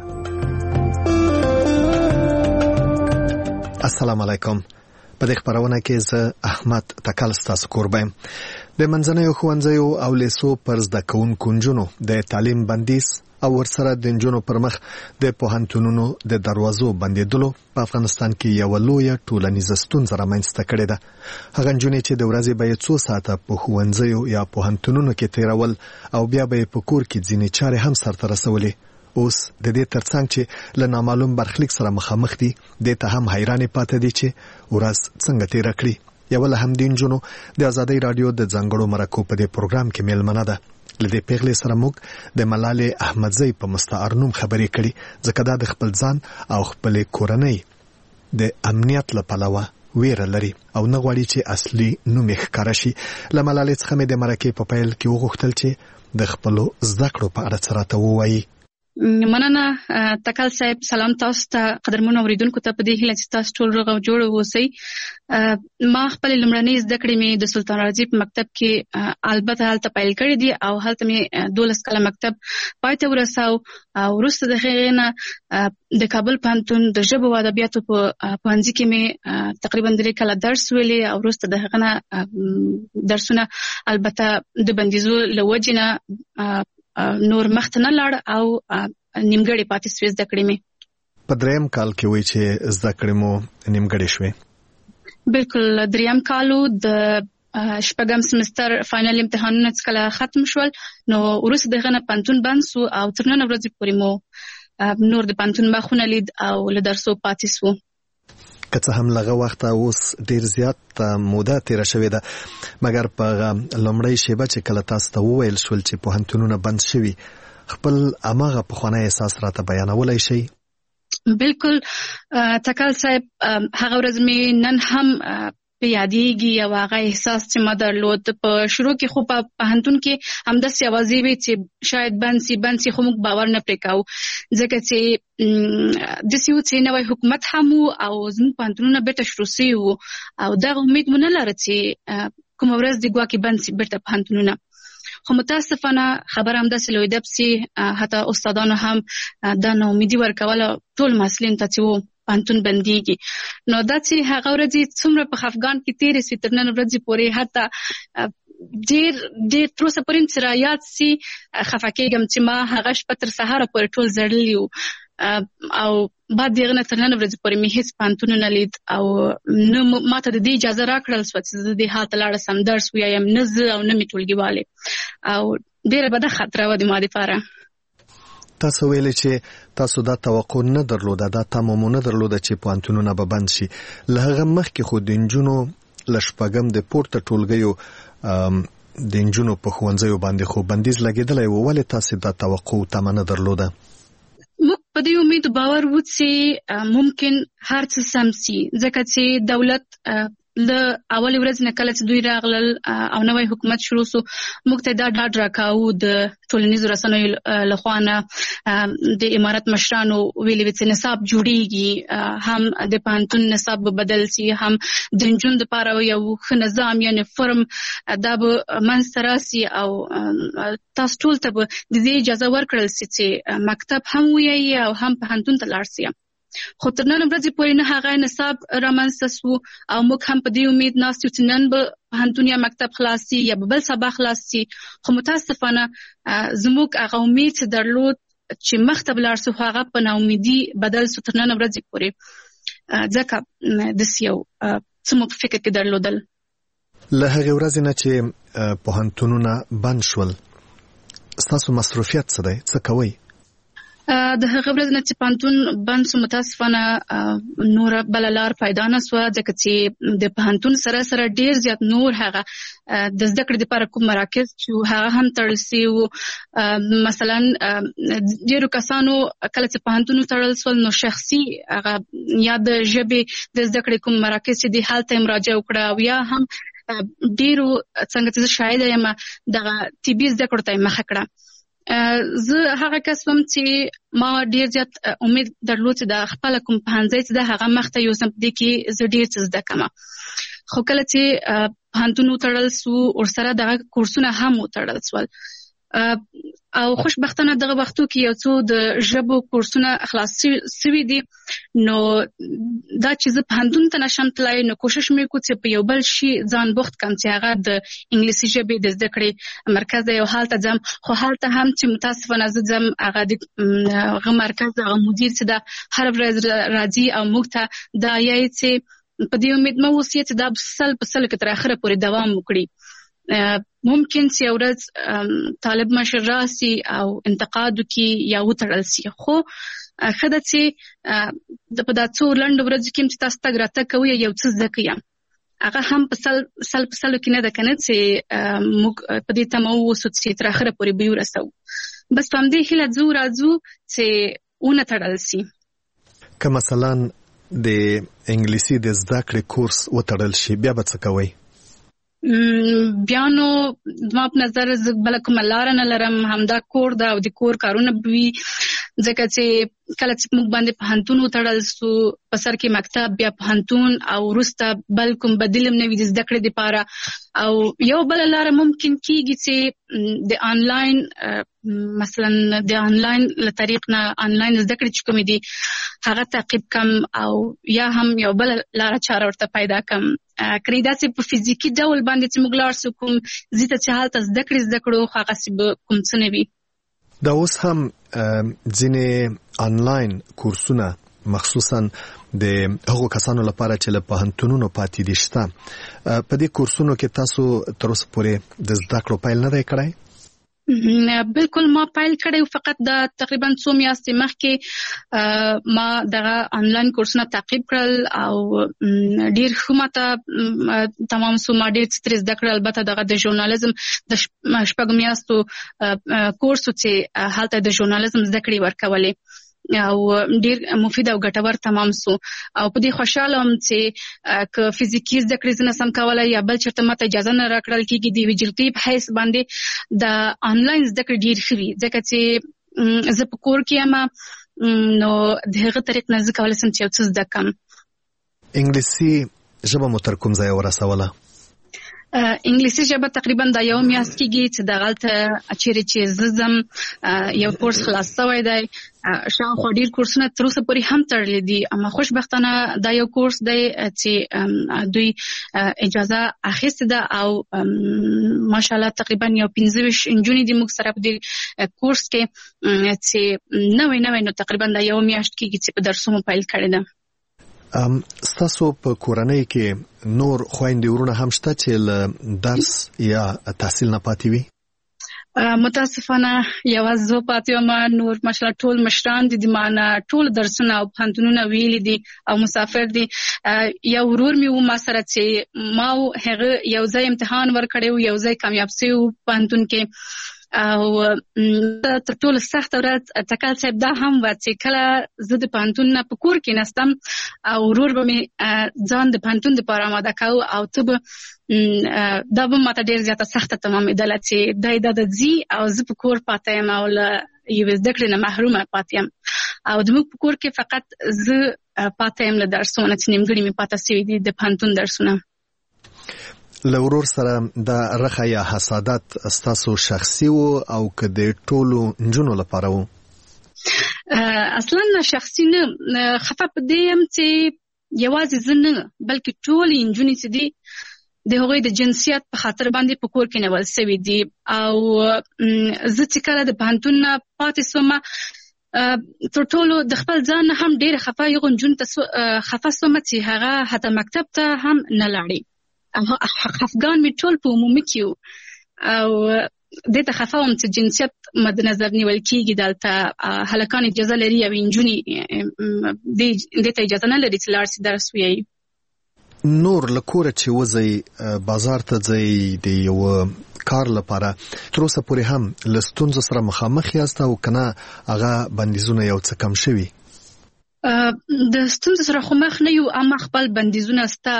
السلام علیکم. په دې خبرونه کې زه احمد تکل ستاسو کوربم. د منځنیو ښوونځیو او لیسو پر زده کوونکو نجونو د تعلیم بندیز او ورسره د نجونو پر مخ د پوهنتونونو د دروازو بندیدلو په افغانستان کې یو لوی ټولنیزه ستونزه رامنځته کړې ده. هغه نجونې چې د ورځې به څو ساعته په ښوونځیو یا پوهنتونونو کې تیرول او بیا به په کور کې ځینې چارې هم سرته رسولې، اوس د دې ترڅنګ چې له نامعلوم برخلیک سره مخامخ دي، د ته هم حیرانې پاتې دي چې ورځ څنګه تیر کړي. یو له هم د نجونو د آزادۍ رادیو د ځانګړو مرکو په دې پروګرام کې میلمنه ده. لدې پیغلې سره موږ د ملالۍ احمدزۍ په مستعار نوم خبرې کړي، ځکه دا د خپل ځان او خپل کورنۍ د امنیت له پلوه ویره لري او نه غواړي چې اصلي نوم یې ښکاره شي. له ملالۍ څخه مې د مرکې په پیل کې وغوښتل چې د خپلو زده کړو په اړه څه راته ووایي. مننه تکل صاحب. سلام تاسو ته قدرمنو اوریدونکو ته په دې هیله چې تاسو ټول روغ او جوړ اوسئ. ما خپل لومړنۍ زده کړې مې د سلطان رازي په مکتب کې البته هلته پیل کړې دي او هلته مې دولس کاله مکتب پای ته ورساو. او وروسته د هغې نه د کابل پوهنتون د ژبو او ادبیاتو په پوهنځي کې مې تقریبا درې کاله درس ویلې او وروسته د هغه نه درسونه البته د بندیزو له وجې نه نور مخته نه لاړ او نیمګړې پاتې سوې زده کړې مې. په دریم کال کې وایي چې زده کړې مو نیمګړې شوې؟ بالکل. دریم کالو د شپږم سمستر فاینل امتحانونه چې کله ختم شول نو وروسته دغه نه پوهنتون بند سو او تر نن ورځې پورې مو نور د پوهنتون مخونه لید او له درسو پاتې سو. که څه هم لغه وخت اوس ډیر زیات موده تیر شوې ده، مګر په لومړی شیبه چې کله تاسو ته وویل شول چې پوهنتونونه بند شوي، خپل اماغه پخوانی احساس راته بیانولی شئ؟ بالکل تکل صاحب، هغه ورځ مې نن هم په یادېږي او هغه احساس چې ما درلود. په شروع کې خو په پوهنتون کې همداسې اوازې وې چې شاید بند سي بند سي، خو موږ باور نه پرې کوو ځکه چې داسې و چې نوی حکومت هم و او زموږ پوهنتونونه بیرته شروع سوي وو او دغه امید مو نه لره چې کومه ورځ د ګواکې بند سي بیرته پوهنتونونه. خو متاسفانه خبر همداسې لویده پسې حتی استادانو هم دا ناامیدي ورکوله ټول محصلینو ته چې و پوهنتون بندېږي. نو دا چې هغه ورځې څومره په خفګان کې تېرې سوې تر نن ورځې پورې حتی ډېر ډېر تر اوسه پورې چې را یاد سي خفه کېږم چې ما هغه شپه تر سهاره پورې ټول زړلي وو او بعد دغه نه تر نن ورځې پورې مې هېڅ پوهنتون نه لید او نه ما ته د دې اجازه راکړل سوه چې زه دې حال ته لاړه سم درس ووایم، نه زه او نه مې ټولګیوالې، او ډېره بده خطره وه د ما دپاره. تاسو ویلې چې تاسو دا توقع نه درلوده، دا تمه مو نه درلوده چې پوهنتونونه به بند شي. له هغه مخکې خو د نجونو له شپږم د پورته ټولګیو د نجونو په ښوونځیو باندې خو بندیز لګېدلی و، ولې تاسې دا توقع تمه نه درلوده؟ موږ په دې امید باور و چې ممکن هر څه سم سي، ځکه چې دولت له اولې ورځې نه کله چې دوی راغلل او نوی حکومت شروع سو، موږ ته دا ډاډ راکاوه د ټولنیزو رسنیو لخوا نه. د امارت مشرانو ویلي وو چې نصاب جوړیږي، هم د پوهنتون نصاب به بدل سي، هم د نجونو دپاره یو ښه نظام یعنې فرم دا به منځته راسي او تاسو ټول ته به د دې اجازه ورکړل سي چې مکتب هم ووایي او هم پوهنتون ته لاړ سي. خو تر نن ورځې پورې نه هغه نصاب رامنځته سو او موږ هم په دې امید ناست یو چې نن به پوهنتون یا مکتب خلاص سي یا به بل سبا خلاص سي. خو متاسفانه زموږ هغه امید چې درلود چې مخته به لاړ سو هغه په ناامیدي بدل سو تر نن ورځې پورې. ځکه داسې یو څه مو په فکر کې درلودل. له هغې ورځې نه چې پوهنتونونه بند شول ستاسو مصروفیت څه دی؟ څه کوئ؟ د هغې ورځې نه چې پوهنتون بند شو متاسفانه نوره بله لار پیدا نه سوه، ځکه چې د پوهنتون سره سره ډېر زیات نور هغه د زده کړې دپاره کوم مراکز چې هغه هم تړل سوي وو. مثلا ډېرو کسانو کله چې پوهنتون وتړل سول نو شخصي هغه یا د ژبې د زده کړې کوم مراکز چې دي هلته یې مراجعه وکړه، او یا هم ډېرو څنګه چې زه شاهده یم دغه طبي زده کړو ته یې مخه کړه. زه هغه کس وم چې ما ډېر زیات امید درلود چې د خپله کوم پوهنځی چې ده هغه مخته یوسم، په دې کې زه ډېر څه زده کړم. خو کله چې پوهنتون وتړل سو ورسره دغه کورسونه هم وتړل سول، او خوشبختانه دغه وختو کې یو څو د ژبو کورسونه خلاص سوي دي، نو دا چې زه پوهنتون ته نشم تللی نو کوشش مې وکړو چې په یو بل شي ځان بوخت کړم چې هغه د انګلیسي ژبې د زده کړې مرکز دی، او هلته ځم. خو هلته هم چې متاسفانه زه ځم هغه د هغه مرکز هغه مدیر چې ده هر ورځ راځي او موږ ته دا یایي چې په دې امید مه اوسئ چې دا سل په سلو کې تر اخره پورې دوام وکړي. ممکن چې یو ورځ طالب مشر راسي او انتقاد وکړي یا وتړل سي، خو ښه ده چې په دا څو لنډو ورځو کې چې تاسو تګ راتګ کوئ یو څه زده کړئ، هغه هم په سل سل په سلو کې نه ده که نه چې موږ په دې تمه واوسو چې تر اخره پورې به یې ورسوو. بس په همدې هیله ځو راځو چې ونه تړل سي. که مثلا د انګلیسي د زده کړې کورس وتړل شي بیا به څه کوئ؟ بیا نو زما په نظر زه بله کومه لاره نه لرم، همدا کور ده او د کور کارونه به وي، ځکه چې کله چې موږ باندې پوهنتون وتړل سو په سر کې مکتب بیا پوهنتون او وروسته بل کوم بدیل هم نه وي د زده کړې دپاره. او یو بله لاره ممکن کېږي چې د آنلاین مثلا د آنلاین له طریق نه آنلاین زده کړې چې کومې دي هغه تعقیب کم، او یا هم یو بله لاره چاره ورته پیدا کم. کړی داسې په فزیکي ډول باندې چې موږ لاړ سو کوم ځای ته چې هلته زده کړې زده کړو خو هغسې به کوم څه نه وي. دا اوس هم ځینې آنلاین کورسونه مخصوصا د هغو کسانو لپاره چې له پوهنتونونو پاتې دي شته، په دې کورسونو کې تاسو تر اوسه پورې د زده کړو پیل نه دی کړی؟ بالکل ما پیل کړی، فقط د تقریبا څو میاشتې مخکې ما دغه آنلاین کورسونه تعقیب کړل او ډېر ښه ماته تمام سو. ما ډېر څه ترې زده کړل، البته دغه د ژورنالیزم د شپږو میاشتو کورس و چې هلته د ژورنالیزم زده کړې ورکولې او ډېر مفید او ګټور تمام سو. او په دې خوشحاله وم چې که فزیکي زده کړې زه نسم کولی یا بل چېرته ماته اجازه نه راکړل کېږي د یوې جلدې په حیث باندې د آنلاین زده کړې ډېر ښه وي، ځکه چې زه په کور کې یم نو د هغه طریق نه زه کولی سم چې یو څه زده کړم. انګلیسي ژبه مو تر کوم ځایه ورسوله؟ انګلیسي ژبه تقریبا دا یو میاشت کېږي چې دغلته چیرې چې زه ځم یو کورس خلاص شوی دی، شاوخوا ډېر کورسونه تر اوسه پورې هم تړلي دي، اما خوشبختانه دا یو کورس دی چې دوی اجازه اخیستې ده او ماشاءالله تقریبا یو پنځه ویشت نجونې دي موږ سره په دې کورس کې چې نوی نوی نو تقریبا دا یو میاشت کېږي چې په درسونو پیل کړې ده. ستاسو په کورنۍ کې نور خویندې ورونه هم شته چې له درس یا تحصیل نه پاتې وي؟ متاسفانه یوازې زه پاتې وم، نور ماشاءالله ټول مشران دي د ما نه ټول درسونه او پوهنتونونه ویلي دي او مسافر دي. یو ورور مې و ما سره چې ما هغه یو ځای امتحان ورکړی و، یو ځای کامیاب سوی و پوهنتون کې، او تر ټولو سخته ورځ تکل صاحب دا هم وه چې کله زه د پوهنتون نه په کور کې نستم او ورور به مې ځان د پوهنتون دپاره آماده کوو او ته به دا به ماته ډېر زیاته سخته تمامېدله چې دی دا د ځي او زه په کور پاته یم او له یوې زده کړې نه محرومه پاته یم. او زموږ په کور کې فقط زه پاته یم له درسونه چې نیمګړي مې پاته سوي دي د پوهنتون درسونه. له ورور سره دا رخه یا حسادت ستاسو شخصي و او که د ټولو نجونو لپاره و؟ اصلا شخصي نه، خفه په دې یم چې یوازې زه نه بلکې ټولې نجونې چې دي د هغوی د جنسیت په خاطر باندې په کور کې نیول سوي دي. او زه چې کله د پوهنتون نه پاتې سومه تر ټولو د خپل ځان هم ډېر خفه یو جون ته خفه سوم چې هغه حتی مکتب ته هم نه لاړې خفګان می ټول په عمومي کې او د ته خفه وم چې جنسیت مد نظر نیول کیږي دلته هلکان اجازه لري او انجونی د ته اجازه نه لري چې لاړ سي درس ویي. نور لکوره چې وځي بازار ته ځي د یو کار لپاره تر اوسه پورې هم لستونز سره مخامخ یاست او کنه هغه بندیزونه یو څه کم شوي؟ د ستونز سره خو مخ نه یو، اما خپل بندیزونه ستا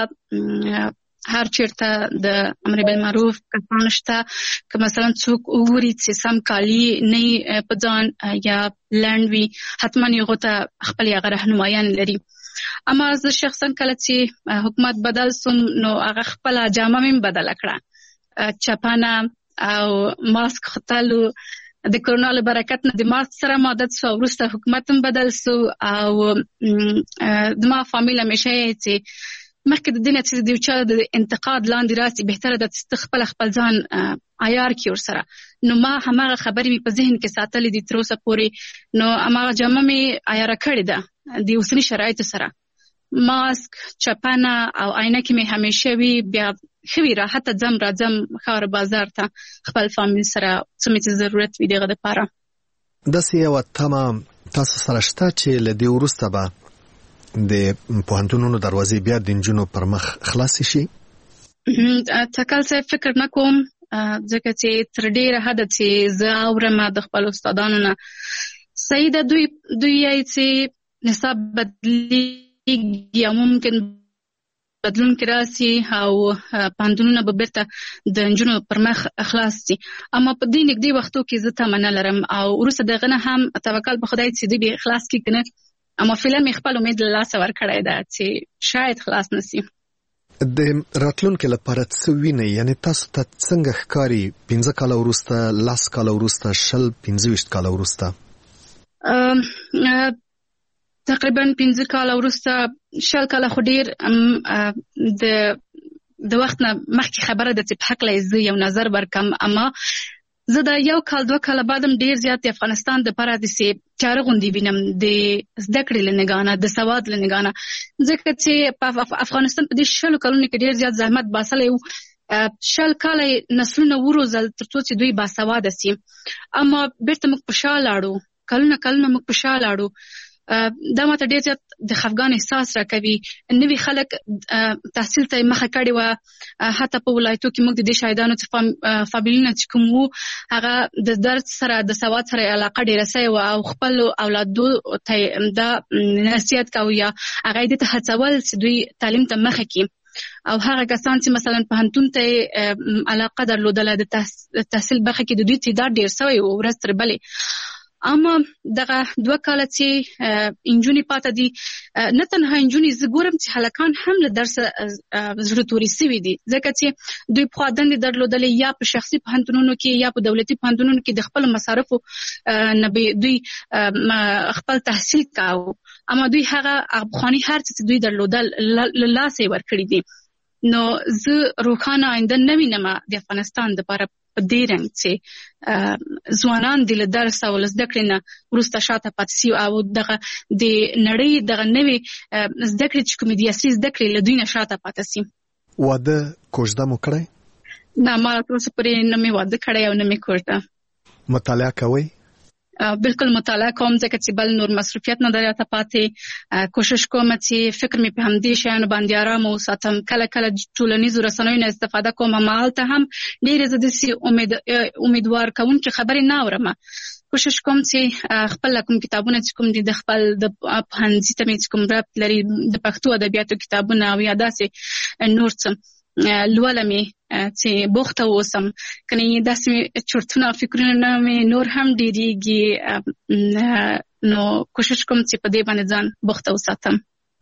هر چیرته د امر بالمعروف کسان شته که مثلا څوک وګوري چې سم کالي نه په ځان یا لنډ وي حتما یو ته خپل هغه رهنمایان لري. اما زه شخصا کله چې حکومت بدل سوم نو هغه خپل جامه مې بدل کړه، چپانه او ماسک ختلو د کرونا له برکت نه د ماسک سره عادت سو. وروسته حکومت هم بدل سو او د ما فامیل همیشه چې مخکې د دنیا چې د یو چا د انتقاد لاندې راسي بهتره ده چې خپل خپل ځان عیار کړي ورسره. نو ما هماغه خبرې مې په ذهن کې ساتلې دي تر اوسه پورې، نو هماغه جامه مې عیاره کړې ده د اوسني شرایطو سره. ماسک، چپانه او عینکې مې همیشه وي، بیا خوي راحت ځم راځم ښار بازار ته خپل فامیل سره څه مې چې ضرورت وي دغه دپاره. داسې یوه تمه تاسو سره شته چې له دې وروسته به د پوهنتونونو دروازې بیا د نجونو پر مخ خلاصې شي؟ تکل صاحب فکر نه کوم، ځکه چې تر ډېره حده چې زه اورم د خپل استادانو نه صحیح ده دوی دوی یې چې نصاب بدلیږي یا ممکن بدلون کې راسي او پوهنتونونه به بیرته د نجونو پر مخ خلاص سي. اما په دې نږدې وختو کې زه تمه نه لرم او وروسته دغه نه هم توکل په خدای چې دوی به خلاص کړي که نه، اما فعلا مې خپل امید له لاسه ورکړی ده چې شاید خلاص نه سي. د راتلونکي لپاره څه وینئ؟ یعنې تاسو ته څنګه ښکاري پنځه کاله وروسته، لس کاله وروسته، شل پنځه ویشت کاله وروسته؟ تقریبا پنځه کاله وروسته شل کاله خو ډېر د د وخت نه مخکې خبره ده چې په هکله زه یو نظر ورکم. اما زه د یو کال دوه کاله بعد هم ډېر زیات د افغانستان دپاره داسې تیاره غوندې وینم د زده کړې له نګاه نه، د سواد له نګاه نه، ځکه چې په افغانستان په دې شلو کلونو کې ډېر زیات زحمت باسلی و. شل کاله نسلونه وروزل تر څو چې دوی باسواده سي، اما بیرته موږ په شا لاړو، کلونه کلونه موږ په شا لاړو. دا ماته ډېر زیات د خفګان احساس راکوي. نوي خلک تحصیل ته مخه کړې وه، حتی په ولایتو کې موږ د دې شاهدانو چې فامیلونه چې کوم وو هغه د درس سره د سواد سره علاقه ډېره سوې وه او خپل اولادو ته دا نصیحت کوي یا هغه یې دې ته هڅول چې دوی تعلیم ته مخه کړي. او هغه کسان چې مثلا پوهنتون ته علاقه درلودله د تحصیل برخه کې د دوی تعداد ډېر سوی و ورځ تر بلې. اما دغه دوه کاله چې انجونې پاته دي، نه تنها انجونې، زه ګورم چې هلکان هم له درسه زړه توري سوي دي، ځکه چې دوی پخوا دندې درلودلې یا په شخصي پوهنتونونو کې یا په دولتي پوهنتونونو کې د خپلو مصارفو نه دوی خپل تحصیل کاوه، اما دوی هغه پخواني هر څه چې دوی درلودل له لاسه یې ورکړي دي. نو زه روښانه آینده نه وینم د افغانستان دپاره په دې رنګ چې ځوانان د له درس او له زده کړې نه وروسته شاته پاتې سي او دغه د نړۍ دغه نوې زده کړې چې کومې دي اصلي زده کړې له دوی نه شاته پاتې سي. واده کوژده مو کړی؟ نه، ما تر اوسه پورې نه مې واده کړی او نه مې کوژده. مطالعه کوئ؟ بالکل مطالعه کوم، ځکه چې بل نور مصروفیت نه درته پاتې. کوشش کوم چې فکر مې په همدې شیانو باندې ارام وساتم. کله کله ټولنیزو رسنیو نه استفاده کوم، همالته هم ډېرې زه داسې امید امیدوار کوونکې خبرې نه اورم. کوشش کوم چې خپل کوم کتابونه چې کوم دي د خپل د پوهنځي ته مې چې کوم ربط لري د پښتو ادبیاتو کتابونه او یا داسې نور څه لولمې چې بوخته اوسم، کنه داسې چورتونه او فکرونه مې نور هم ډېرېږي. نو کوشش کوم چې په دې باندې ځان بوخته وساتم.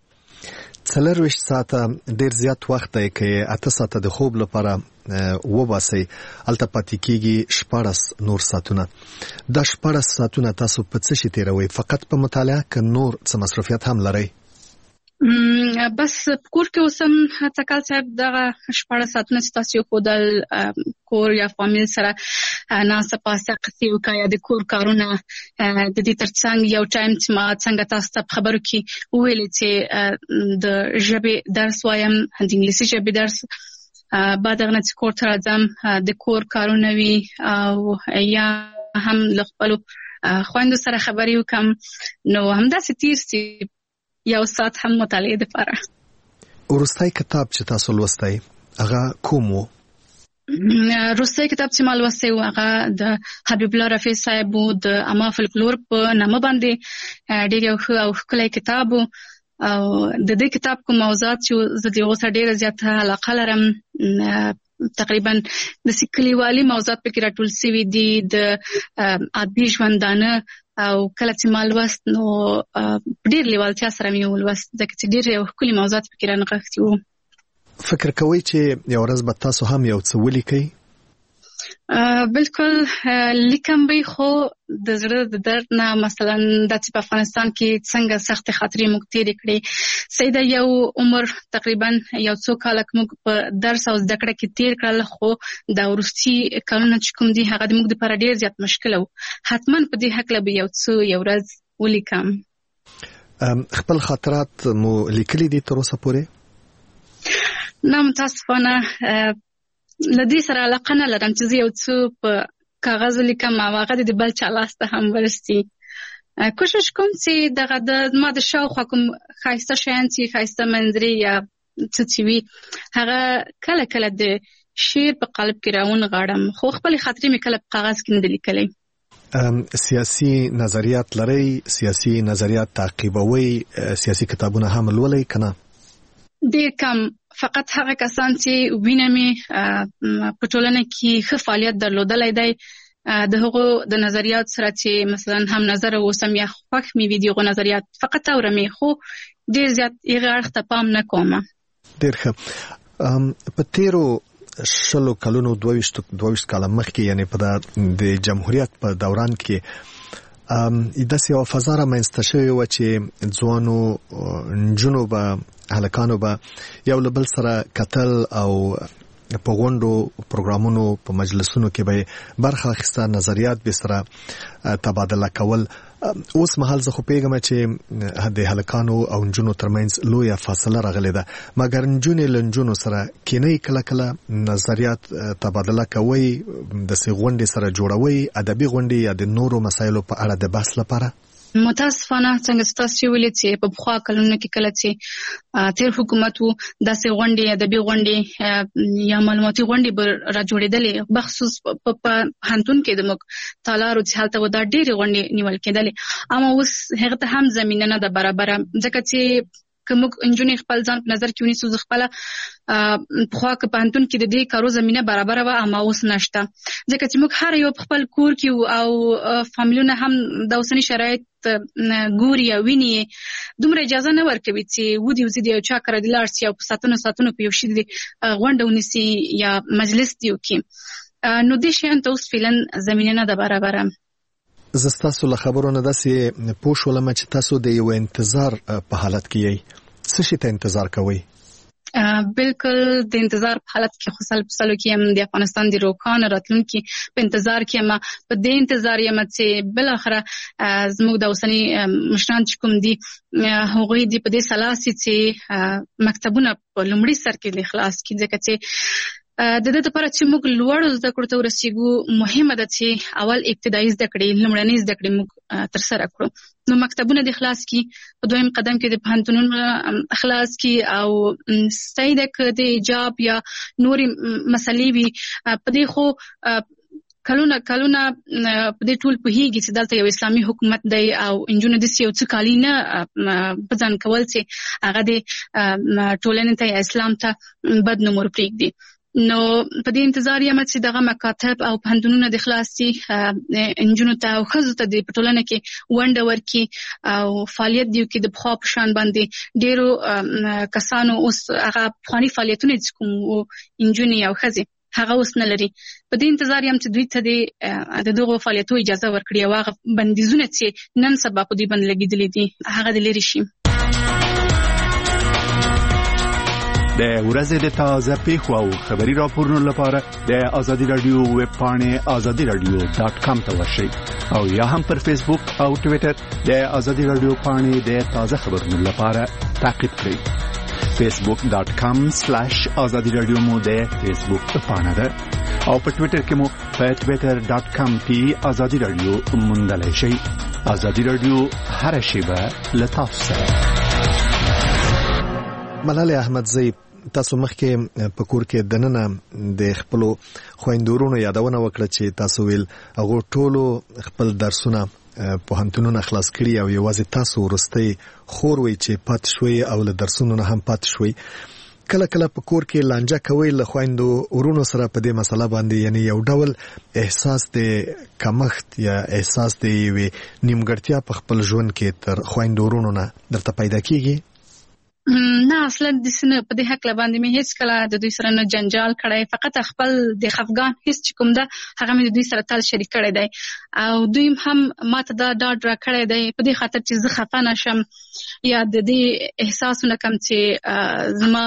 څلرویشت ساعته ډېر زیات وخت دی که اته ساعته د خوب لپاره وباسئ، هلته پاتې کېږي شپاړس نور ساعتونه. دا شپاړس ساعتونه تاسو په څه شي تېروئ؟ فقط په مطالعه که نور څه مصروفیت هم لرئ؟ بس کور کې اوسم تکل صاحب دغه شپږ ساعتونه چې تاسو خودل کور یا فامیل سره ناسه پاسه قصې وکړه د کور کارونه د دې ترڅنګ یو ټایم چې ما څنګه تاسو ته خبرو کې ویل چې د ژبې درس وایم د انګلیسي ژبې درس بعد هغه چې کور ته راځم د کور کارونه وي او یا هم له خپلو خویندو سره خبرې وکم نو همداسې تیر سي یو ساعت هم مطالعه لپاره. ورستای کتاب چې تاسو لوستای هغه کوم وو؟ روسي کتاب چې ما لوستی و هغه د حبیب الله رفیع صاحب د اما فلکلور په نامه باندې ډېر یو ښه او ښکلی کتاب و او د دې کتاب کوم موضوعات چې زه د هغو سره ډېره زیاته علاقه لرم تقریبا د کلیوالي موضوعات پکې راټول سوي دي د عادي ژوندانه او کله چې ما لوست نو ډېر لیوالتیا سره مې ولوست ځکه چې ډېر یو ښکلي موضوعات پکې رانغښتي وو. فکر کوئ چې یو ورځ به تاسو هم یو څه ولیکئ؟ بالکل لیکم به خو د زړه د درد نه مثلا د چې په افغانستان کې څنګه سخت خاطرې موږ تېرې کړې سیده یو عمر تقریبا یو څو کاله موږ په درس او زده کړه کې تېر کړل خو دا وروستي کلونه چې کوم دي هغه د موږ لپاره ډېر زیات مشکل و حتما په دې هکله به یو څه یو ورځ ولیکم. خپل خاطرات مو لیکلي دي تر اوسه پورې؟ نه متاسفانه لدې سره علاقه نه لرم چې زه یو څه په کاغذ ولیکم او هغه د بل چا لاس ته هم ورسي. کوشش کوم چې دغه د ما د شاوخوا کوم ښایسته شیان چې ښایسته منظرې یا څه چې وي هغه کله کله د شعر په قالب کې راونغاړم خو خپلې خاطرې مې کله په کاغذ کې نه دي لیکلی. سیاسي نظریات لرئ؟ سیاسي نظریات تعقیبوئ؟ سیاسي کتابونه هم لولئ که نه؟ ډېر کم، فقط هغه کسان چې وینه مې په ټولنه کې ښه فعالیت درلودلی دی د هغو د نظریات سره چې مثلا هم نظر اوسم یا خوښ مې وي د هغو نظریات فقط اورم خو ډېر زیات هغه اړخ ته پام نه کوم. ډېر ښه. په تیرو شلو کلونو دوه ویشت کاله مخکې یعنې په د جمهوریت په دوران کې داسې یوه فضا رامنځته شوې وه چې ځوانو نجونو به هلکانو به یو له بل سره کتل او په غونډو پروګرامونو په مجلسونو کې به برخه اخیسته نظریات به سره تبادله کول. اوس مهال زه خو پیږم چې د هلکانو او نجونو ترمنځ لویه فاصله راغلې ده مګر نجونې له نجونو سره کینئ کله کله نظریات تبادله کوئ داسې غونډې سره جوړوئ ادبي غونډې یا د نورو مسایلو په اړه د بحث لپاره؟ متاسفانه څنګه چې تاسو ویلي چې په پخوا کلونو کې کله چې تیر حکومت وو داسې غونډې ادبي غونډې یا معلوماتي غونډې به راجوړېدلې بخصوص په پوهنتون کې د موږ تالارو چې هلته و دا ډېرې غونډې نیول کېدلې اما اوس هغه ته هم زمینه نه ده برابره ځکه چې که موږ نجونې خپل ځان په نظر کې ونیسو زه خپله پخوا که پوهنتون کې د دې کارو زمینه برابره وه اما اوس نشته ځکه چې موږ هر یو په خپل کور کې او فامیلونه هم د اوسني شرایط ګوري او ویني دومره اجازه نه ورکوي چې ودې وزي د یو چا کره دې لاړ سي او په ساعتونو ساعتونو په یو شي دې غونډه ونیسي یا مجلس دې وکړي نو دې شیانو ته اوس فعلا زمینه نه ده برابره. زه ستاسو له خبرو نه داسې پوه شولم چې تاسو د یو انتظار په حالت کې یئ. څه شي ته انتظار کوئ؟ بالکل د انتظار په حالت کې خو سل په سلو کې یم د افغانستان د روښانه راتلونکي په انتظار کې یم په دې انتظار یم چې بالاخره زموږ د اوسني مشران چې کوم دي هغوی دې په دې سلا سي چې مکتبونه په لومړي سر کې خلاص کړي ځکه چې د دې لپاره چې موږ لوړو زده کړو ته ورسیږو مهمه ده چې اول ابتدایي زده کړې لومړنۍ زده کړې موږ ترسره کړو نو مکتبونه دې خلاص کړي په دویم قدم کې د پوهنتونونو خلاص کړي او صحیح ده که د حجاب یا نورې مسلې وي په دې خو کلونه کلونه په دې ټول پوهیږي چې دلته یو اسلامي حکومت دی او نجونو داسې یو څه کالي نه په ځان کول چې هغه د ټولنې ته یا اسلام ته بد نوم ورپرېږدي نو په دې انتظار یم چې دغه مکاتب او پوهنتونونه د خلاص سي نجونو ته او ښځو ته د په ټولنه کې ونډه ورکړي او فعالیت دي وکړي د پخوا په شان باندې ډېرو کسانو اوس هغه پخواني فعالیتونه چې کوم نجونې او ښځې هغه اوس نه لري په دې انتظار یم چې دوی ته د دغو فعالیتونو اجازه ورکړي او هغه بندیزونه چې نن سبا په دوی باندې لګېدلي دي هغه د لرې شي. د ورځې د تازه پیښو او خبري راپورونو لپاره د آزادي رادیو ویب پاڼه آزادي رادیو ډاټ کام ته ورشئ او یا هم پر فیسبوک او ټوئیټر د آزادي رادیو پاڼه د تازه خبرونو لپاره تعقیب کړئ. فیسبوک ډاټ کام سلیش آزادي رادیو مو د فیسبوک پاڼه ده او په ټوئیټر کې مو په ټوئیټر ډاټ کام کې آزادي رادیو موندلای شئ. آزادي رادیو هر شیبه لتاسو سره. ملاله احمدزی، تاسو مخکې په کور کې دننه د خپل خويندورونو یادونه وکړه چې تاسو ویل هغه ټولو خپل درسونه په هنتونو خلاص کړی او یوازې تاسو ورستي خور وي چې پات شوي او له درسونو نه هم پات شوي. کله کله په کور کې لانجه کوي له خويندو ورونو سره په دې مسله باندې، یعنی یو ډول احساس د کمښت یا احساس د وی نیمګړتیا په خپل ژوند کې تر خويندو ورونو نه درته پیدا کیږي؟ نه، اصلا د سینه په دې حق باندې مې هیڅ کله د دوی سره نه جنجال کړی، فقط خپل د خفګان هیڅ چې کوم ده هغه مې د دوی سره تل شریک کړی دی او دوی هم ماته دا ډاډ را کړی دی په دې خاطر چې زه خفه نشم یا د دې احساسونه کم چې زما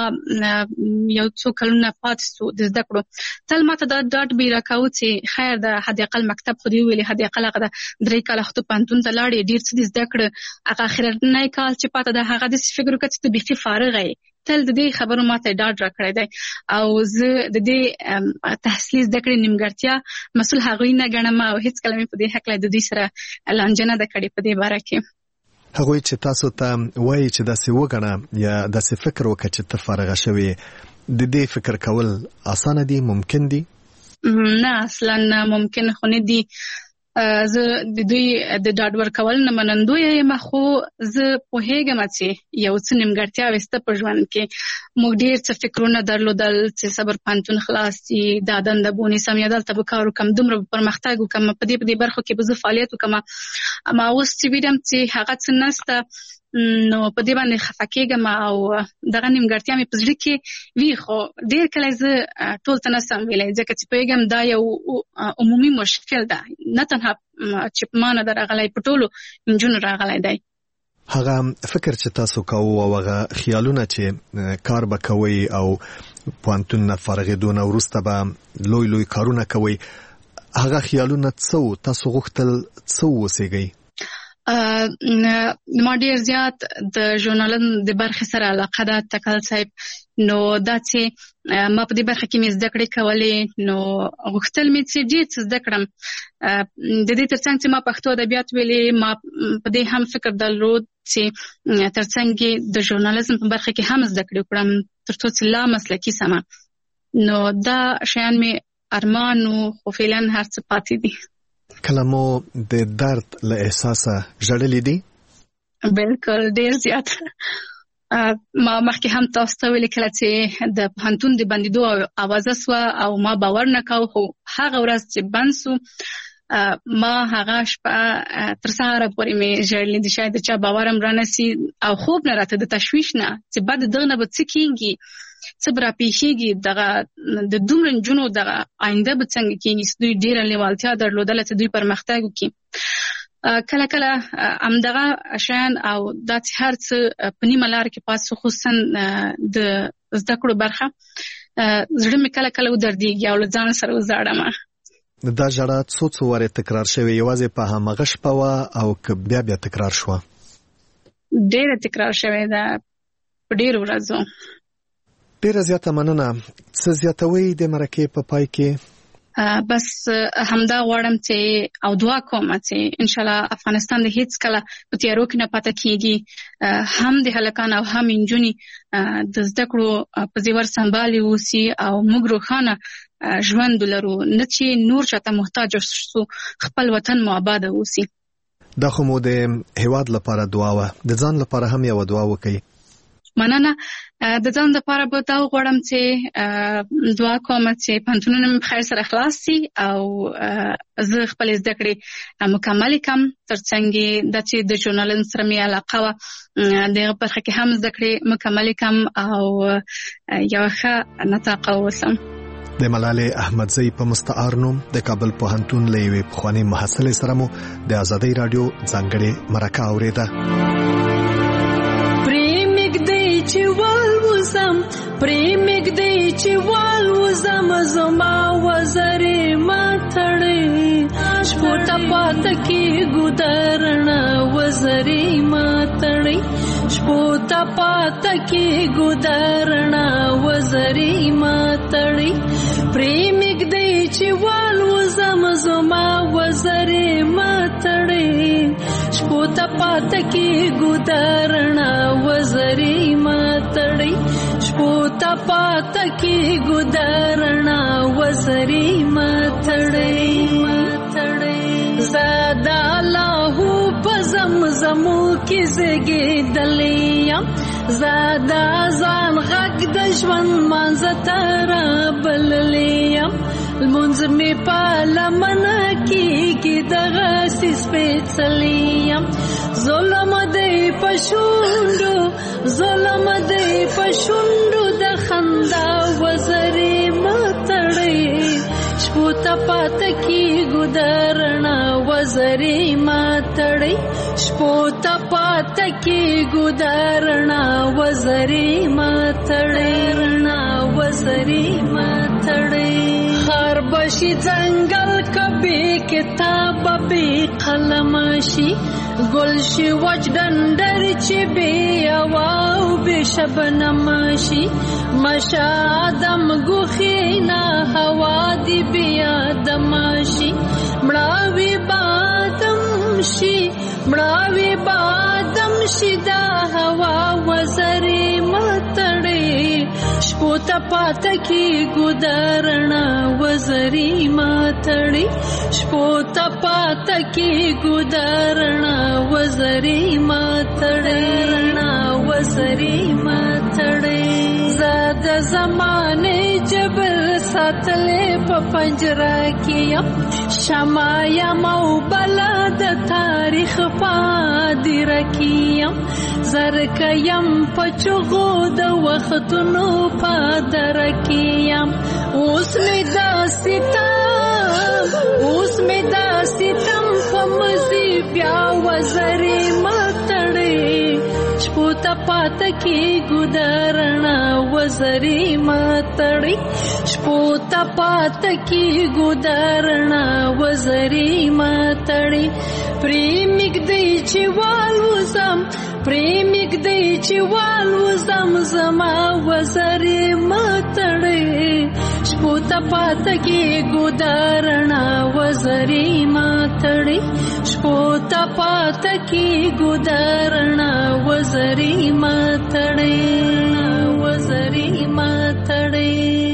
یو څو کلونه پاتې سو د زده کړو، تل ماته دا ډاډ به راکاوه چې خیر د حد اقل مکتب خو دی ویلې حد اقل هغه درې کاله خو پانتون ته لاړې ډیر څه د زده کړه، هغه اخرنی کال چې پاته د هغه د فکر وکړ چې به فارغ ای تل د دې خبرو ماته ډاډ را کړی دی او زه د دې تحصیل زده کړې نیمګړتیا مسؤل هغوی نه ګڼم او هیڅ کله مې په دې حق له دوی سره لانجه نه ده کړې په دې باره کې. هغوی چې تاسو ته وایي چې داسې وګڼه یا داسې فکر وکړه چې ته فارغه شوې، د دې فکر کول اسانه دي، ممکن دي؟ نه، اصلا ممکن خو نه دي. زه د دوی د ډاډ ورکول نه منندوی یم، خو زه پوهیږم چې یو څه نیمګړتیا وسته په ژوند کې. موږ ډیر څه فکرونه درلودل چې صبر پانتون خلاص دي، دا دنده بونی سم یا دلته به کار وکم، دومره پرمختګ وکم، په دې په دې برخو کې به زه فعالیت وکم، اما اوس چې ویډم چې هغه څه نشته نو په دې باندې خفه کېږم او دغه نیمګړتیا مې په زړه کې وي، خو ډېر کله زه ټول ته نشم ویلی ځکه چې پوهېږم دا یو عمومي مشکل ده، نه تنها چې په ما نه ده راغلی، په ټولو نجونو راغلی دی. هغه فکر چې تاسو کوو او هغه خیالونه چې کار به کوئ او پوهنتون نه فارغېدو نه وروسته به لوی لوی کارونه کوئ، هغه خیالونه څه تاسو غوښتل څه اوسېږئ؟ ما ډیر زیات د ژورنالم د برخې سره علاقه ده تکل صاحب، نو دا چې ما په دې برخه کې مې زده کړې کولې نو غوښتل مې چې ډېر څه زده کړم. د دې ترڅنګ چې ما پښتو ادبیات ویلې، ما په دې هم فکر درلود چې ترڅنګ د ژورنالیزم په برخه کې هم زده کړې وکړم تر څو چې لا مسلکي سمه. نو دا شیان مې ارمان و، خو فعلا هر څه پاتې دي. کله مو د درد له احساسه ژړلې دي؟ بالکل، ډیر زیات. ما مخکې هم تاسو ته ویلې کله چې د پوهنتون د بندېدو اوازه سوه او ما باور نه کاوه، خو هغه ورځ چې بند سو ما هغه شپه تر سهاره پورې مې ژړلې دي، شاید د چا باور هم رانسي او خوب نه راته د تشویش نه چې بعد دغه نه به څه کېږي، څه به راپېښېږي، دغه د دومره نجونو دغه آینده به څنګه کېږي، دوی ډېره لیوالتیا درلودله چې دوی پرمختګ وکړي. کله کله همدغه شیان او دا چې هر څه په نیمه لاره کې پاتې سو، خصوصا د زده کړو برخه، زړه مې کله کله ودردېږي او له ځان سره وزاړم. دا ژړا څو څو وارې تکرار شوې، یوازې په همغه شپه وه او که بیا بیا تکرار شوه؟ ډېره تکرار شوې ده په ډېرو ورځو. ډېره زیاته مننه. څه زیاتوئ د مرکې په پای کې؟ بس همدا غواړم چې او دعا کوم چې انشاءالله افغانستان د هیڅ کله په تیارو کې نه پاتې کېږي، هم د هلکان او هم نجونې د زده کړو په زیور سنبالي اوسي او موږ روښانه ژوند ولرو، نه چې نور چاته محتاج اوسو، خپل وطن مو آباد اوسي. دا خو مو د هیواد لپاره دعا وه، د ځان لپاره هم یو دعا وکړئ. مننه. د ځان لپاره به دا غواړم چې دعا کوم چې پوهنتونونه مې په خیر سره خلاص شي او زه خپل زده کړې مکمل کړم، ترڅنګ دا چې د ژورنالیزم سره مې علاقه وه دغه برخه کې هم زده کړې مکمل کړم او یو ښه نطاقه واوسم. د ملالې احمدزی په مستعار نوم د کابل پوهنتون له یوې پخوانۍ محصلې سره مو د آزادۍ راډیو ځانګړې مرکه اورېده. چې ول والوزم پریمګ دی چې والوزم زما وزرې ماتړې شپو ته پاته کې ګودرنا وزرې ماتړې شپو ته پاته کې ګودرنا وزرې ماتړې پریمګ دی چې والوزم زما وزرې ماتړې شپو ته پاته کې ګودرنا وزرې ماتړې شپو ته پاته کې ګودرنا وزرې ماتړې زادا الله په زمزمو کې زګېدلې زادا ځان غږ د ژوند منځ ته رابللې لمونځ مې په لمنه کېږي دغسې سپېڅلې ظلم دی په شونډو ظلم دی په شونډو د خندا وزرې ماتړې شپو ته پاته کېږو درنا وزرې ماتړې شپو ته پاته کېږو درنا وزرې ماتړې رڼا وزرې ماتړې هر بشي ځنګل کبي کتاب به قلم شي ګل شي وچ ډنډر چې بې هوا او بې شبنم شي مشه آدم ګوښې نه هوا دې بې آدم شي مړاوي بادم شي مړاوي بادم شي دا هوا وزرې ماتړې شپو ته پاته کېږو درنا وزرې ماتړې شپو ته پاته کېږو درنا وزرې ماتړې رڼا وزرې ماتړې زه د زمانې جبر ساتلې په پنجره کې یم شمع یم او بلا د تاریخ په هدیره کې یم زرکه یم په چغو د وختونو په دره کې یم اوس مې دا ستم اوس مې دا ستم په مزي بیا وزرې ماتړې شپو ته پاته کېږو درنا وزرې ماتړې شپو ته پاته کېږو درنا وزرې ماتړې پریمګ دی چې والوزم پریمګ دی چې والوزم زما وزرې ماتړې شپو ته پاته کېږو درنا وزرې ماتړې شپو ته پاته کېږو درنا وزرې ماتړې وزرې ماتړې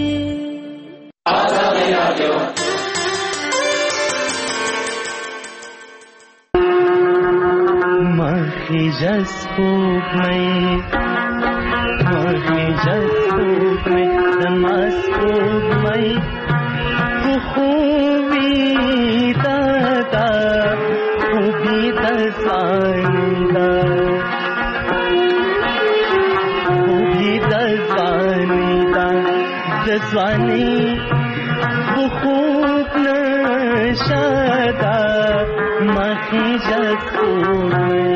مخیجز خوبمئی مخیجز خوبمئی دماز خوبمئی خوبی دادا خوبی دزاندا خوبی دزاندا دزوانی خوب نشادا مخیجز خوبمئی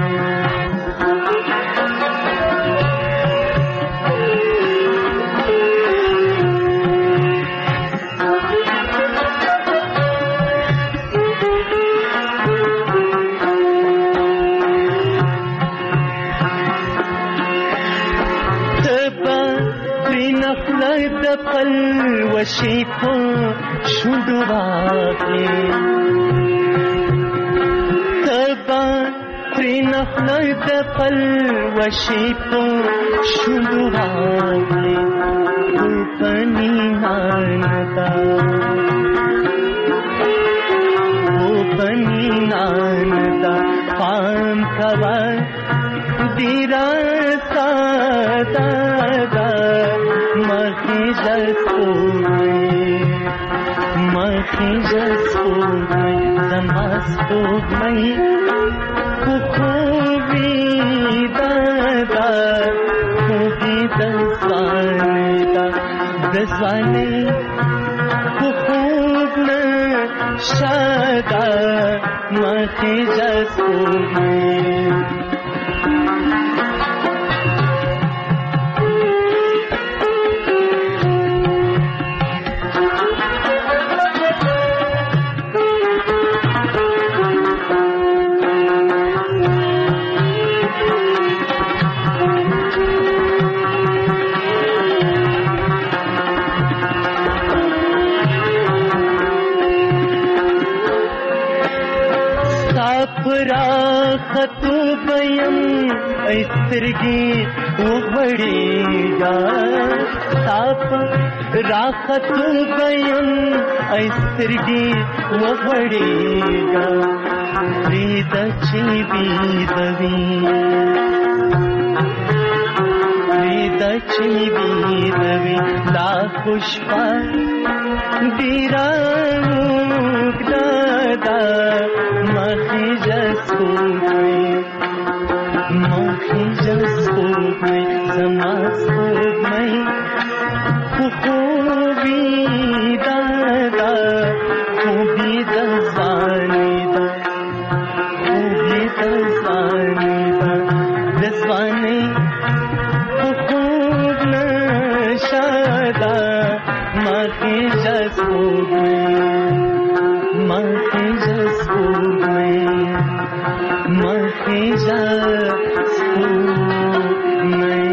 پل وشی په شوندو راغلی تبا پرې نخلی د پل وشی په شوندو راغلی پنی ناندا او پنی ناندا پام کوا دیرا سادا مخیجز خوبمئی مخیجز خوبمئی زماز خوبمئی خوبی دادا خوبی دزواندا دزوانی خوب نشادا مخیجز خوبمئی راختو بیم ایسترگی وغړېږه تاپ راختو بیم ایسترگی وغړېږه پریده چې بیدوي پریده چې بیدوي دا خوشبه ډېره اوږده ده مخیجه سپوږمۍ مخیجه سپوږمۍ زما سپوږمۍ خو خوبي ده ده خوبي د ځوانۍ ده خوبي د ځوانۍ ده د ځوانۍ خو خوب نشه ده مخیجه سپوږمۍ مخیجه سپوږمۍ مخیجه سپوږمۍ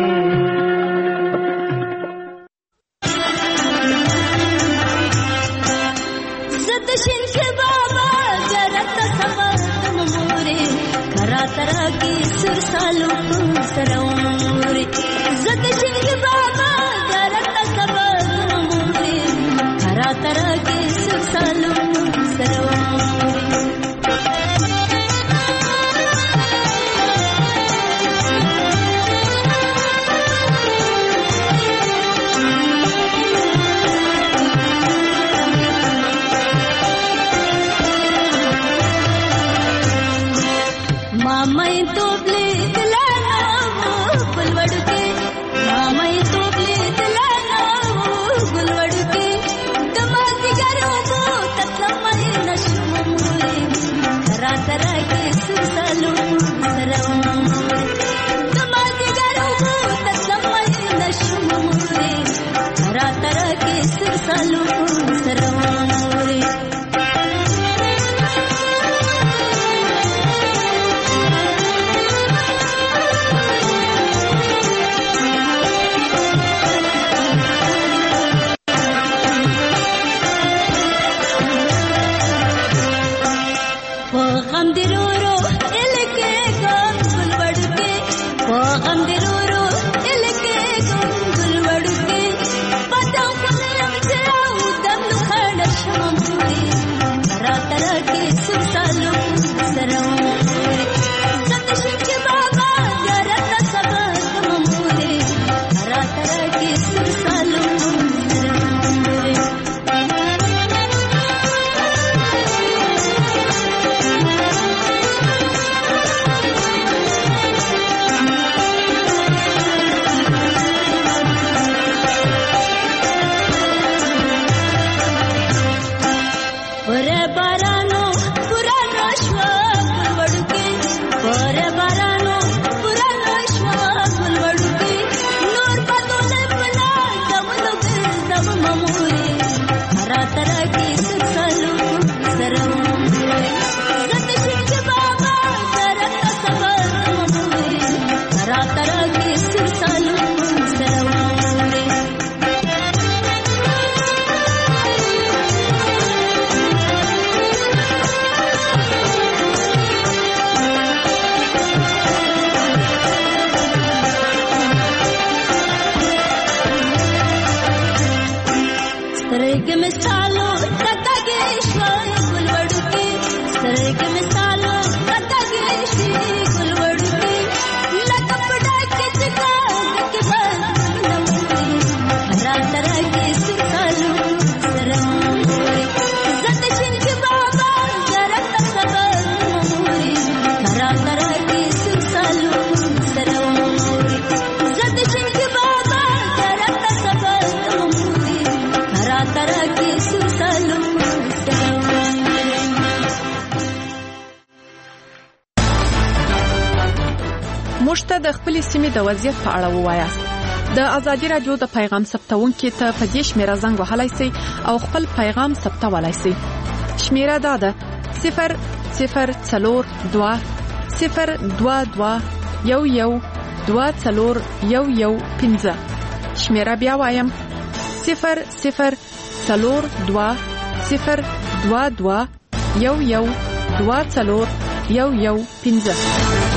زه د شینکي بابا زیارت ته سفر ته مورې کرا ترا کې سر سالو سره عمرې زه د شینکي بابا زیارت ته سفر ته مورې کرا ترا کې سر سالو سره عمرې मामाई तोबले दिलाना वो गुलवड़ के मामाई तोबले दिलाना वो गुलवड़ के दमादी गरो वो तत्लमय नशम मोरे करा तरा के सुसालो सरम दमादी गरो वो तत्लमय नशम मोरे करा तरा के सुसालो सरम मोरे موږ ته د خپل سیمې د وضعیت په اړه ووایاست. د ازادي رادیو د پیغام ثبتونکو ته په دې شمیره زنګ وهلای شئ او خپل پیغام ثبتولای شئ. شمیره دا ده صفر صفر څلور دوه صفر دوه دوه یو یو دوه څلور یو یو پنځه. شمیره بیا وایم صفر صفر څلور دوه صفر دوه دوه یو یو دوه څلور یو یو پنځه